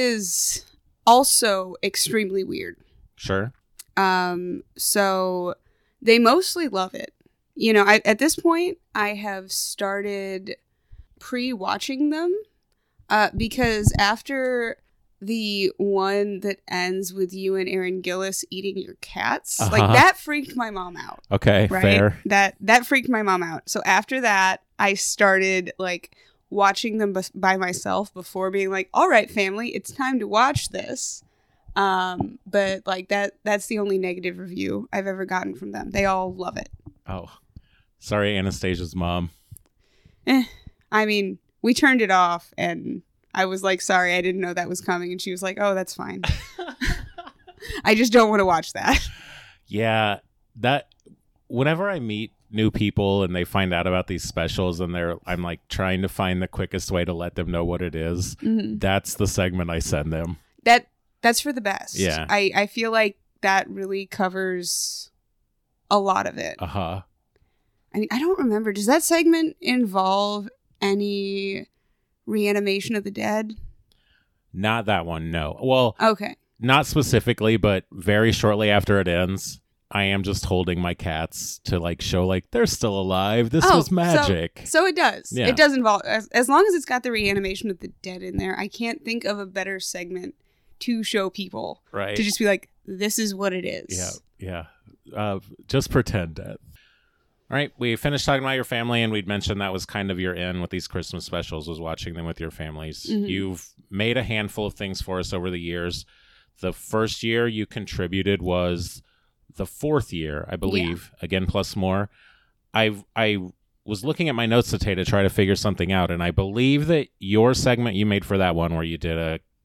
is also extremely weird. Sure. Um, so they mostly love it. You know, I, at this point, I have started pre-watching them uh, because after the one that ends with you and Aaron Gillis eating your cats, Uh-huh. like that freaked my mom out. Okay, Right? fair. That that freaked my mom out. So after that, I started like watching them bes- by myself before being like, "All right, family, it's time to watch this." Um, but like that that's the only negative review I've ever gotten from them. They all love it. Oh, sorry, Anastasia's mom. Eh, I mean, we turned it off and I was like, "Sorry, I didn't know that was coming." And she was like, "Oh, that's fine." I just don't want to watch that. Yeah, that whenever I meet new people and they find out about these specials and they're I'm like trying to find the quickest way to let them know what it is, Mhm. that's the segment I send them. That that's for the best. Yeah. I I feel like that really covers a lot of it. Uh-huh. I mean, I don't remember. Does that segment involve any reanimation of the dead? Not that one, no. Well, Okay. not specifically, but very shortly after it ends, I am just holding my cats to like show like they're still alive. This Oh, was so- magic. So it does. Yeah. It does involve, as, as long as it's got the reanimation of the dead in there, I can't think of a better segment to show people. right. To just be like, this is what it is. Yeah, yeah. Uh, just pretend death. All right, we finished talking about your family, and we'd mentioned that was kind of your in with these Christmas specials, was watching them with your families. Mhm. You've made a handful of things for us over the years. The first year you contributed was the fourth year, I believe, again, plus more. I I was looking at my notes today to try to figure something out, and I believe that your segment you made for that one, where you did a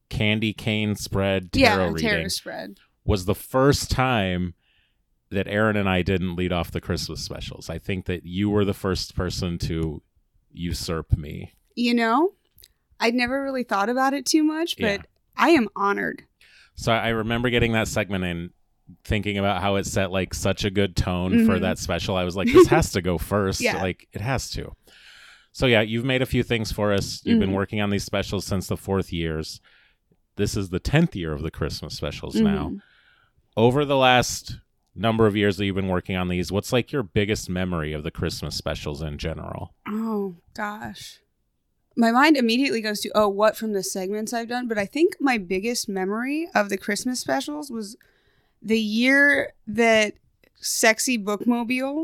candy cane spread tarot yeah, reading tarot spread. was the first time that Aaron and I didn't lead off the Christmas specials. I think that you were the first person to usurp me. You know, I'd never really thought about it too much, but Yeah. I am honored. So I remember getting that segment and thinking about how it set like such a good tone for Mhm. that special. I was like, this has to go first. Yeah. Like it has to. So yeah, you've made a few things for us. You've been Mhm. working on these specials since the fourth years. This is the tenth year of the Christmas specials now. Mhm. Over the last number of years that you've been working on these, what's like your biggest memory of the Christmas specials in general? Oh, gosh. My mind immediately goes to, oh, what from the segments I've done? But I think my biggest memory of the Christmas specials was the year that Sexy Bookmobile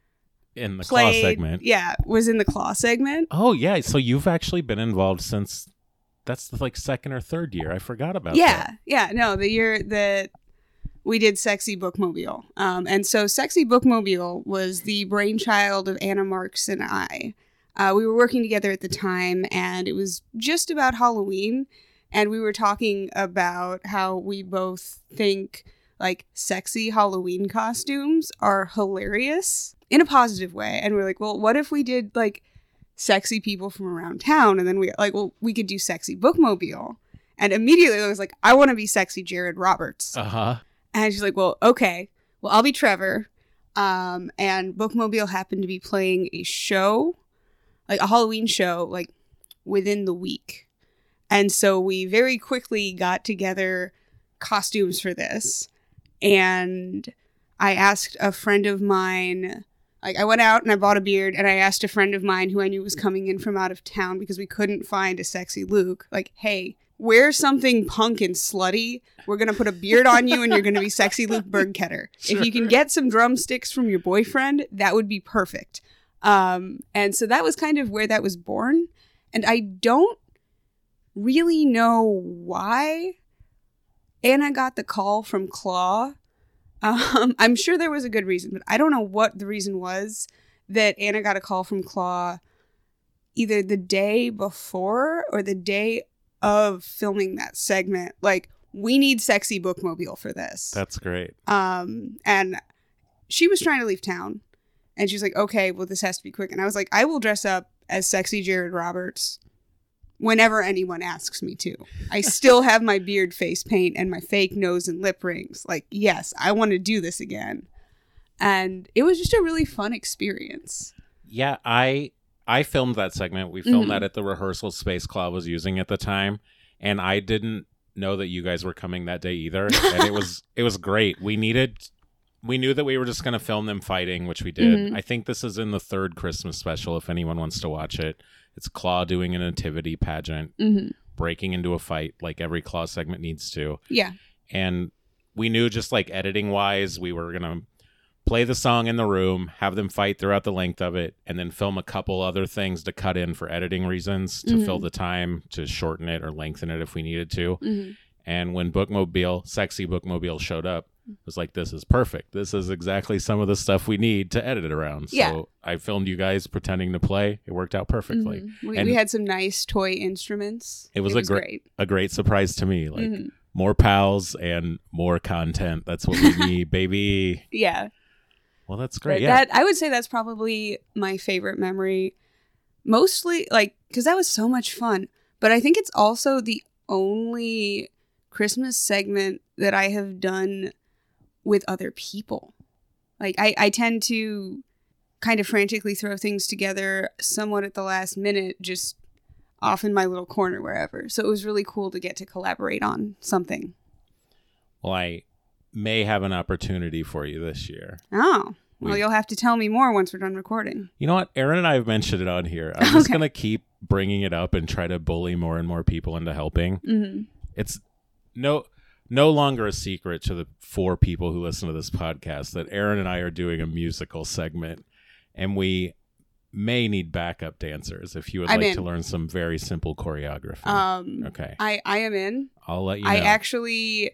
In the claw played. segment. Yeah, was in the claw segment. Oh yeah, so you've actually been involved since that's the like second or third year. I forgot about Yeah, that. yeah. No, the year that we did Sexy Bookmobile. Um, and so Sexy Bookmobile was the brainchild of Anna Marks and I. Uh, we were working together at the time, and it was just about Halloween. And we were talking about how we both think like sexy Halloween costumes are hilarious in a positive way. And we're like, well, what if we did like sexy people from around town? And then we like, well, we could do Sexy Bookmobile. And immediately I was like, I want to be sexy Jared Roberts. Uh-huh. And she's like, well, okay. Well, I'll be Trevor. Um, and Bookmobile happened to be playing a show, like a Halloween show, like within the week. And so we very quickly got together costumes for this. And I asked a friend of mine, like I went out and I bought a beard, and I asked a friend of mine who I knew was coming in from out of town because we couldn't find a sexy Luke, like, hey, wear something punk and slutty. We're going to put a beard on you and you're going to be sexy Luke Bergketter. If you can get some drumsticks from your boyfriend, that would be perfect. Um, and so that was kind of where that was born. And I don't really know why Anna got the call from Claw. Um, I'm sure there was a good reason, but I don't know what the reason was that Anna got a call from Claw either the day before or the day of filming that segment. Like, we need Sexy Bookmobile for this. That's great. Um, and she was trying to leave town, and she's like, okay, well, this has to be quick. And I was like, I will dress up as sexy Jared Roberts whenever anyone asks me to. I still have my beard face paint and my fake nose and lip rings. Like, yes, I want to do this again. And it was just a really fun experience. Yeah, I I filmed that segment. We filmed Mhm. that at the rehearsal space Claw was using at the time, and I didn't know that you guys were coming that day either. And it was it was great. We needed we knew that we were just going to film them fighting, which we did. Mhm. I think this is in the third Christmas special if anyone wants to watch it. It's Claw doing a nativity pageant, Mm-hmm. breaking into a fight like every Claw segment needs to. Yeah. And we knew just like editing wise, we were going to play the song in the room, have them fight throughout the length of it, and then film a couple other things to cut in for editing reasons to Mhm. fill the time, to shorten it or lengthen it if we needed to. Mm-hmm. And when Bookmobile, Sexy Bookmobile showed up, it was like, this is perfect. This is exactly some of the stuff we need to edit it around. So Yeah. I filmed you guys pretending to play. It worked out perfectly. Mm-hmm. We, And we had some nice toy instruments. It was a great- great. A great surprise to me. Like Mhm. more pals and more content. That's what we need, baby. Yeah. Well, that's great. But Yeah. That I would say that's probably my favorite memory. Mostly like because that was so much fun. But I think it's also the only Christmas segment that I have done with other people. Like I, I tend to kind of frantically throw things together somewhat at the last minute, just off in my little corner wherever. So it was really cool to get to collaborate on something. Well, I may have an opportunity for you this year. Oh. Well, We- you'll have to tell me more once we're done recording. You know what? Aaron and I have mentioned it on here. I'm just Okay. going to keep bringing it up and try to bully more and more people into helping. Mm-hmm. It's no no longer a secret to the four people who listen to this podcast that Aaron and I are doing a musical segment, and we may need backup dancers if you would I'm like in. to learn some very simple choreography. Um, okay. I, I am in. I'll let you know. I actually,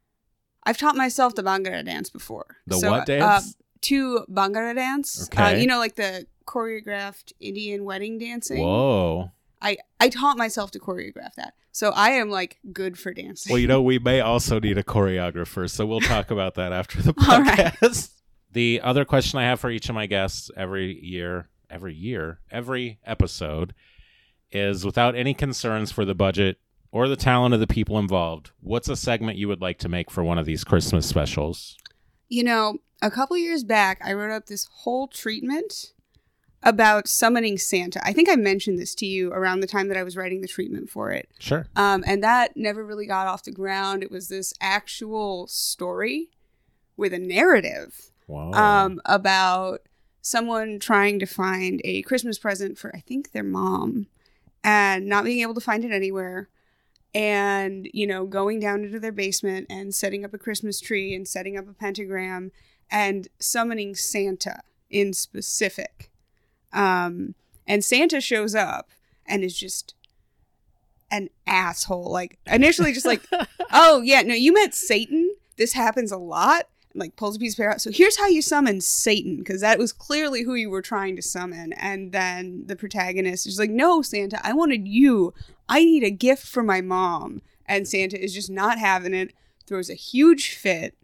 I've taught myself the Bhangra dance before. The So, what dance? Uh, to Bhangra dance. Okay. Uh, you know, like the choreographed Indian wedding dancing. Whoa. I, I taught myself to choreograph that. So I am like good for dancing. Well, you know, we may also need a choreographer, so we'll talk about that after the All right. podcast. The other question I have for each of my guests every year, every year, every episode is, without any concerns for the budget or the talent of the people involved, what's a segment you would like to make for one of these Christmas specials? You know, a couple years back, I wrote up this whole treatment about summoning Santa. I think I mentioned this to you around the time that I was writing the treatment for it. Sure. Um, and that never really got off the ground. It was this actual story with a narrative Wow. um, about someone trying to find a Christmas present for, I think, their mom, and not being able to find it anywhere. And, you know, going down into their basement and setting up a Christmas tree and setting up a pentagram and summoning Santa in specific. Um, and Santa shows up and is just an asshole. Like, initially just like, oh, yeah, no, you meant Satan. This happens a lot. And, like, pulls a piece of paper out. So here's how you summon Satan, because that was clearly who you were trying to summon. And then the protagonist is like, no, Santa, I wanted you. I need a gift for my mom. And Santa is just not having it, throws a huge fit,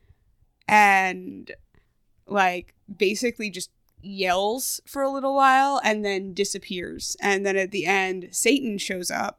and, like, basically just yells for a little while and then disappears. And then at the end, Satan shows up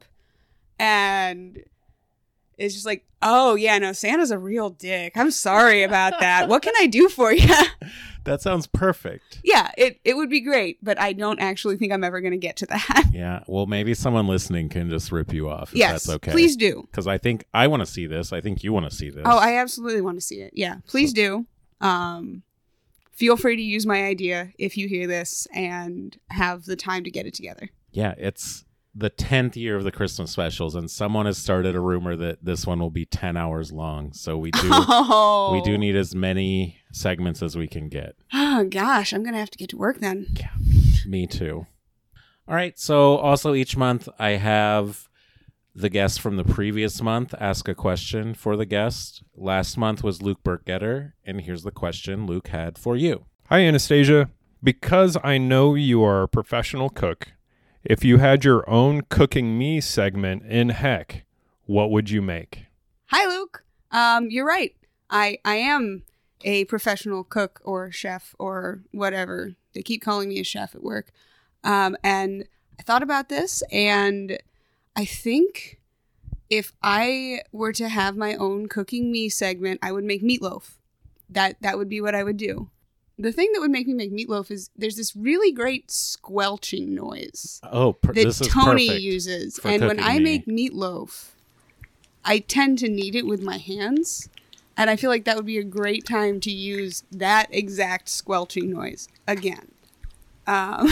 and is just like, oh, yeah, no, Santa's a real dick. I'm sorry about that. What can I do for you? That sounds perfect. Yeah, it, it would be great, but I don't actually think I'm ever going to get to that. Yeah. Well, maybe someone listening can just rip you off if Yes, that's okay. please do. Because I think I want to see this. I think you want to see this. Oh, I absolutely want to see it. Yeah, please do. Um, feel free to use my idea if you hear this and have the time to get it together. Yeah, it's the tenth year of the Christmas specials, and someone has started a rumor that this one will be ten hours long. So we do Oh, we do need as many segments as we can get. Oh, gosh, I'm going to have to get to work then. Me too. All right. So also each month I have the guest from the previous month ask a question for the guest. Last month was Luke Burkgetter, and here's the question Luke had for you. Hi, Anastasia. Because I know you are a professional cook, if you had your own Cooking Me segment in Heck, what would you make? Hi, Luke. Um, you're right. I, I am a professional cook or chef or whatever. They keep calling me a chef at work. Um, and I thought about this, and I think if I were to have my own Cooking Me segment, I would make meatloaf. That that would be what I would do. The thing that would make me make meatloaf is there's this really great squelching noise Oh, per- that this is Tony perfect uses. for And when Cooking I Me. make meatloaf, I tend to knead it with my hands. And I feel like that would be a great time to use that exact squelching noise again. Um,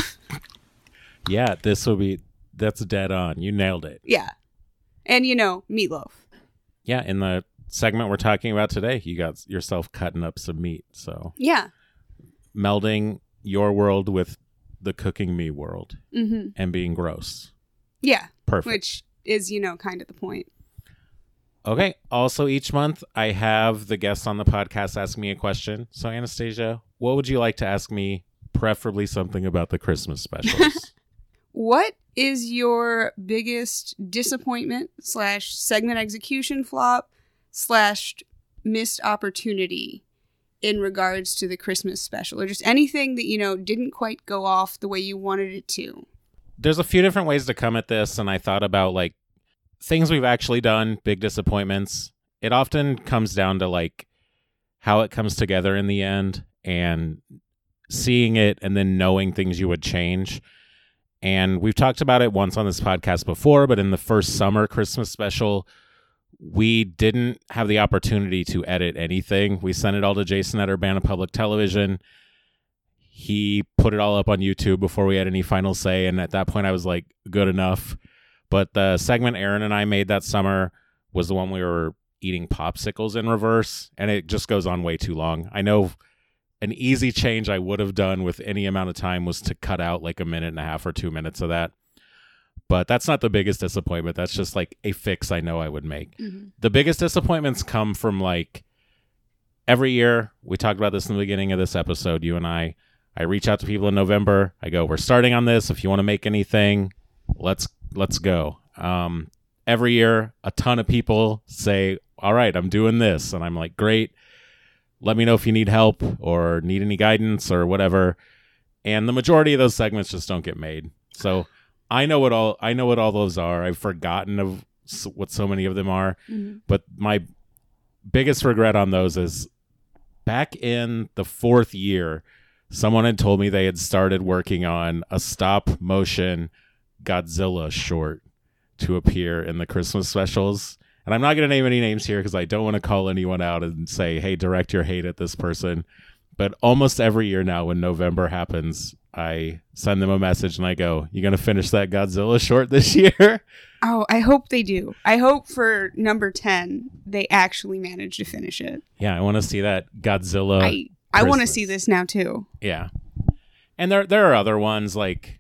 Yeah, this will be that's dead on. You nailed it. yeah. And, you know, meatloaf. Yeah, in the segment we're talking about today, you got yourself cutting up some meat. So Yeah. melding your world with the Cooking Me world Mm-hmm. and being gross. Yeah. Perfect. Which is, you know, kind of the point. Okay. Also, each month I have the guests on the podcast ask me a question. So, Anastasia, what would you like to ask me? Preferably something about the Christmas specials. What is your biggest disappointment slash segment execution flop slash missed opportunity in regards to the Christmas special, or just anything that, you know, didn't quite go off the way you wanted it to? There's a few different ways to come at this, and I thought about like things we've actually done, big disappointments. It often comes down to like how it comes together in the end and seeing it and then knowing things you would change. And we've talked about it once on this podcast before, but in the first summer Christmas special, we didn't have the opportunity to edit anything. We sent it all to Jason at Urbana Public Television. He put it all up on YouTube before we had any final say. And at that point, I was like, good enough. But the segment Aaron and I made that summer was the one we were eating popsicles in reverse. And it just goes on way too long. I know an easy change I would have done with any amount of time was to cut out like a minute and a half or two minutes of that. But that's not the biggest disappointment. That's just like a fix I know I would make. Mm-hmm. The biggest disappointments come from like every year. We talked about this in the beginning of this episode, you and I. I reach out to people in November. I go, we're starting on this. If you want to make anything, let's let's go. Um, every year, a ton of people say, all right, I'm doing this. And I'm like, great. Let me know if you need help or need any guidance or whatever. And the majority of those segments just don't get made. So I know what all I know what all those are. I've forgotten of s- what so many of them are. Mhm. But my biggest regret on those is back in the fourth year, someone had told me they had started working on a stop motion Godzilla short to appear in the Christmas specials. And I'm not going to name any names here because I don't want to call anyone out and say, hey, direct your hate at this person. But almost every year now when November happens, I send them a message and I go, you going to finish that Godzilla short this year? Oh, I hope they do. I hope for number ten, they actually manage to finish it. Yeah, I want to see that Godzilla. I, I want to Christmas. see this now, too. Yeah. And there there are other ones like,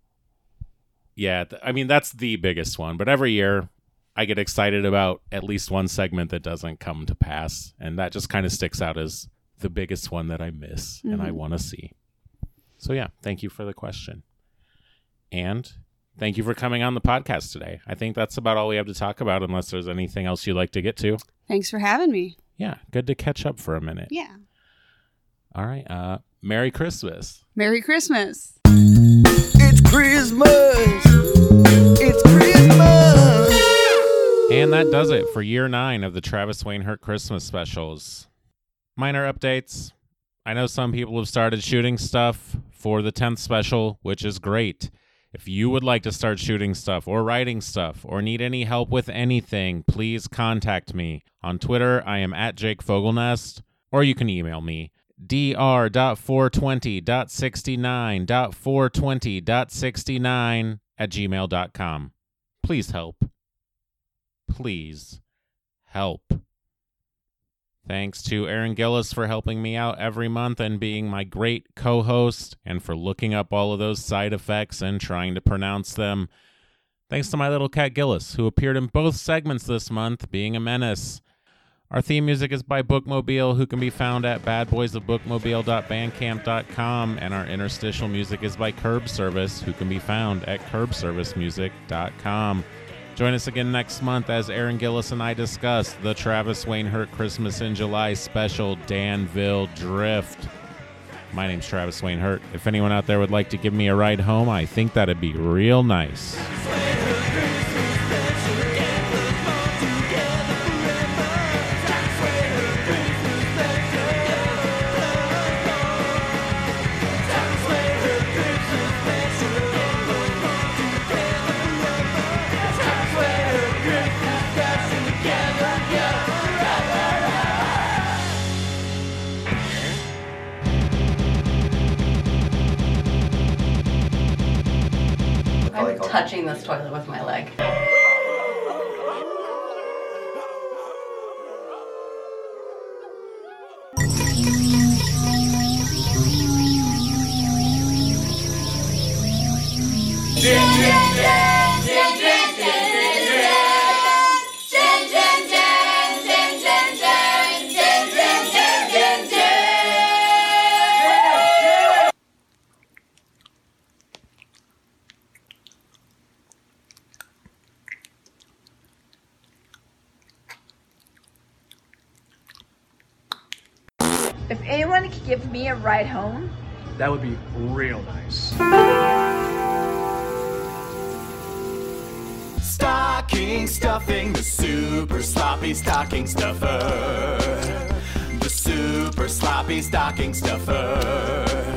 yeah, th- I mean, that's the biggest one. But every year I get excited about at least one segment that doesn't come to pass. And that just kind of sticks out as the biggest one that I miss and I Mhm. want to see. So, yeah, thank you for the question. And thank you for coming on the podcast today. I think that's about all we have to talk about unless there's anything else you'd like to get to. Thanks for having me. Yeah, good to catch up for a minute. Yeah. All right. Uh, Merry Christmas. Merry Christmas. It's Christmas. It's Christmas. And that does it for year nine of the Travis Wainhurt Christmas specials. Minor updates. I know some people have started shooting stuff for the tenth special, which is great. If you would like to start shooting stuff or writing stuff or need any help with anything, please contact me. On Twitter, I am at Jake Fogelnest, or you can email me, d r dot four twenty dot sixty-nine dot four twenty dot sixty-nine at gmail dot com. Please help. Please help. Thanks to Aaron Gillis for helping me out every month and being my great co-host and for looking up all of those side effects and trying to pronounce them. Thanks to my little cat Gillis, who appeared in both segments this month, being a menace. Our theme music is by Bookmobile, who can be found at bad boys of bookmobile dot bandcamp dot com, and our interstitial music is by Curb Service, who can be found at curb service music dot com. Join us again next month as Aaron Gillis and I discuss the Travis Wainhurt Christmas in July special, Danville Drift. My name's Travis Wainhurt. If anyone out there would like to give me a ride home, I think that'd be real nice. I'm touching this toilet with my leg. If anyone could give me a ride home, That would be real nice. Stocking stuffing, the super sloppy stocking stuffer. The super sloppy stocking stuffer.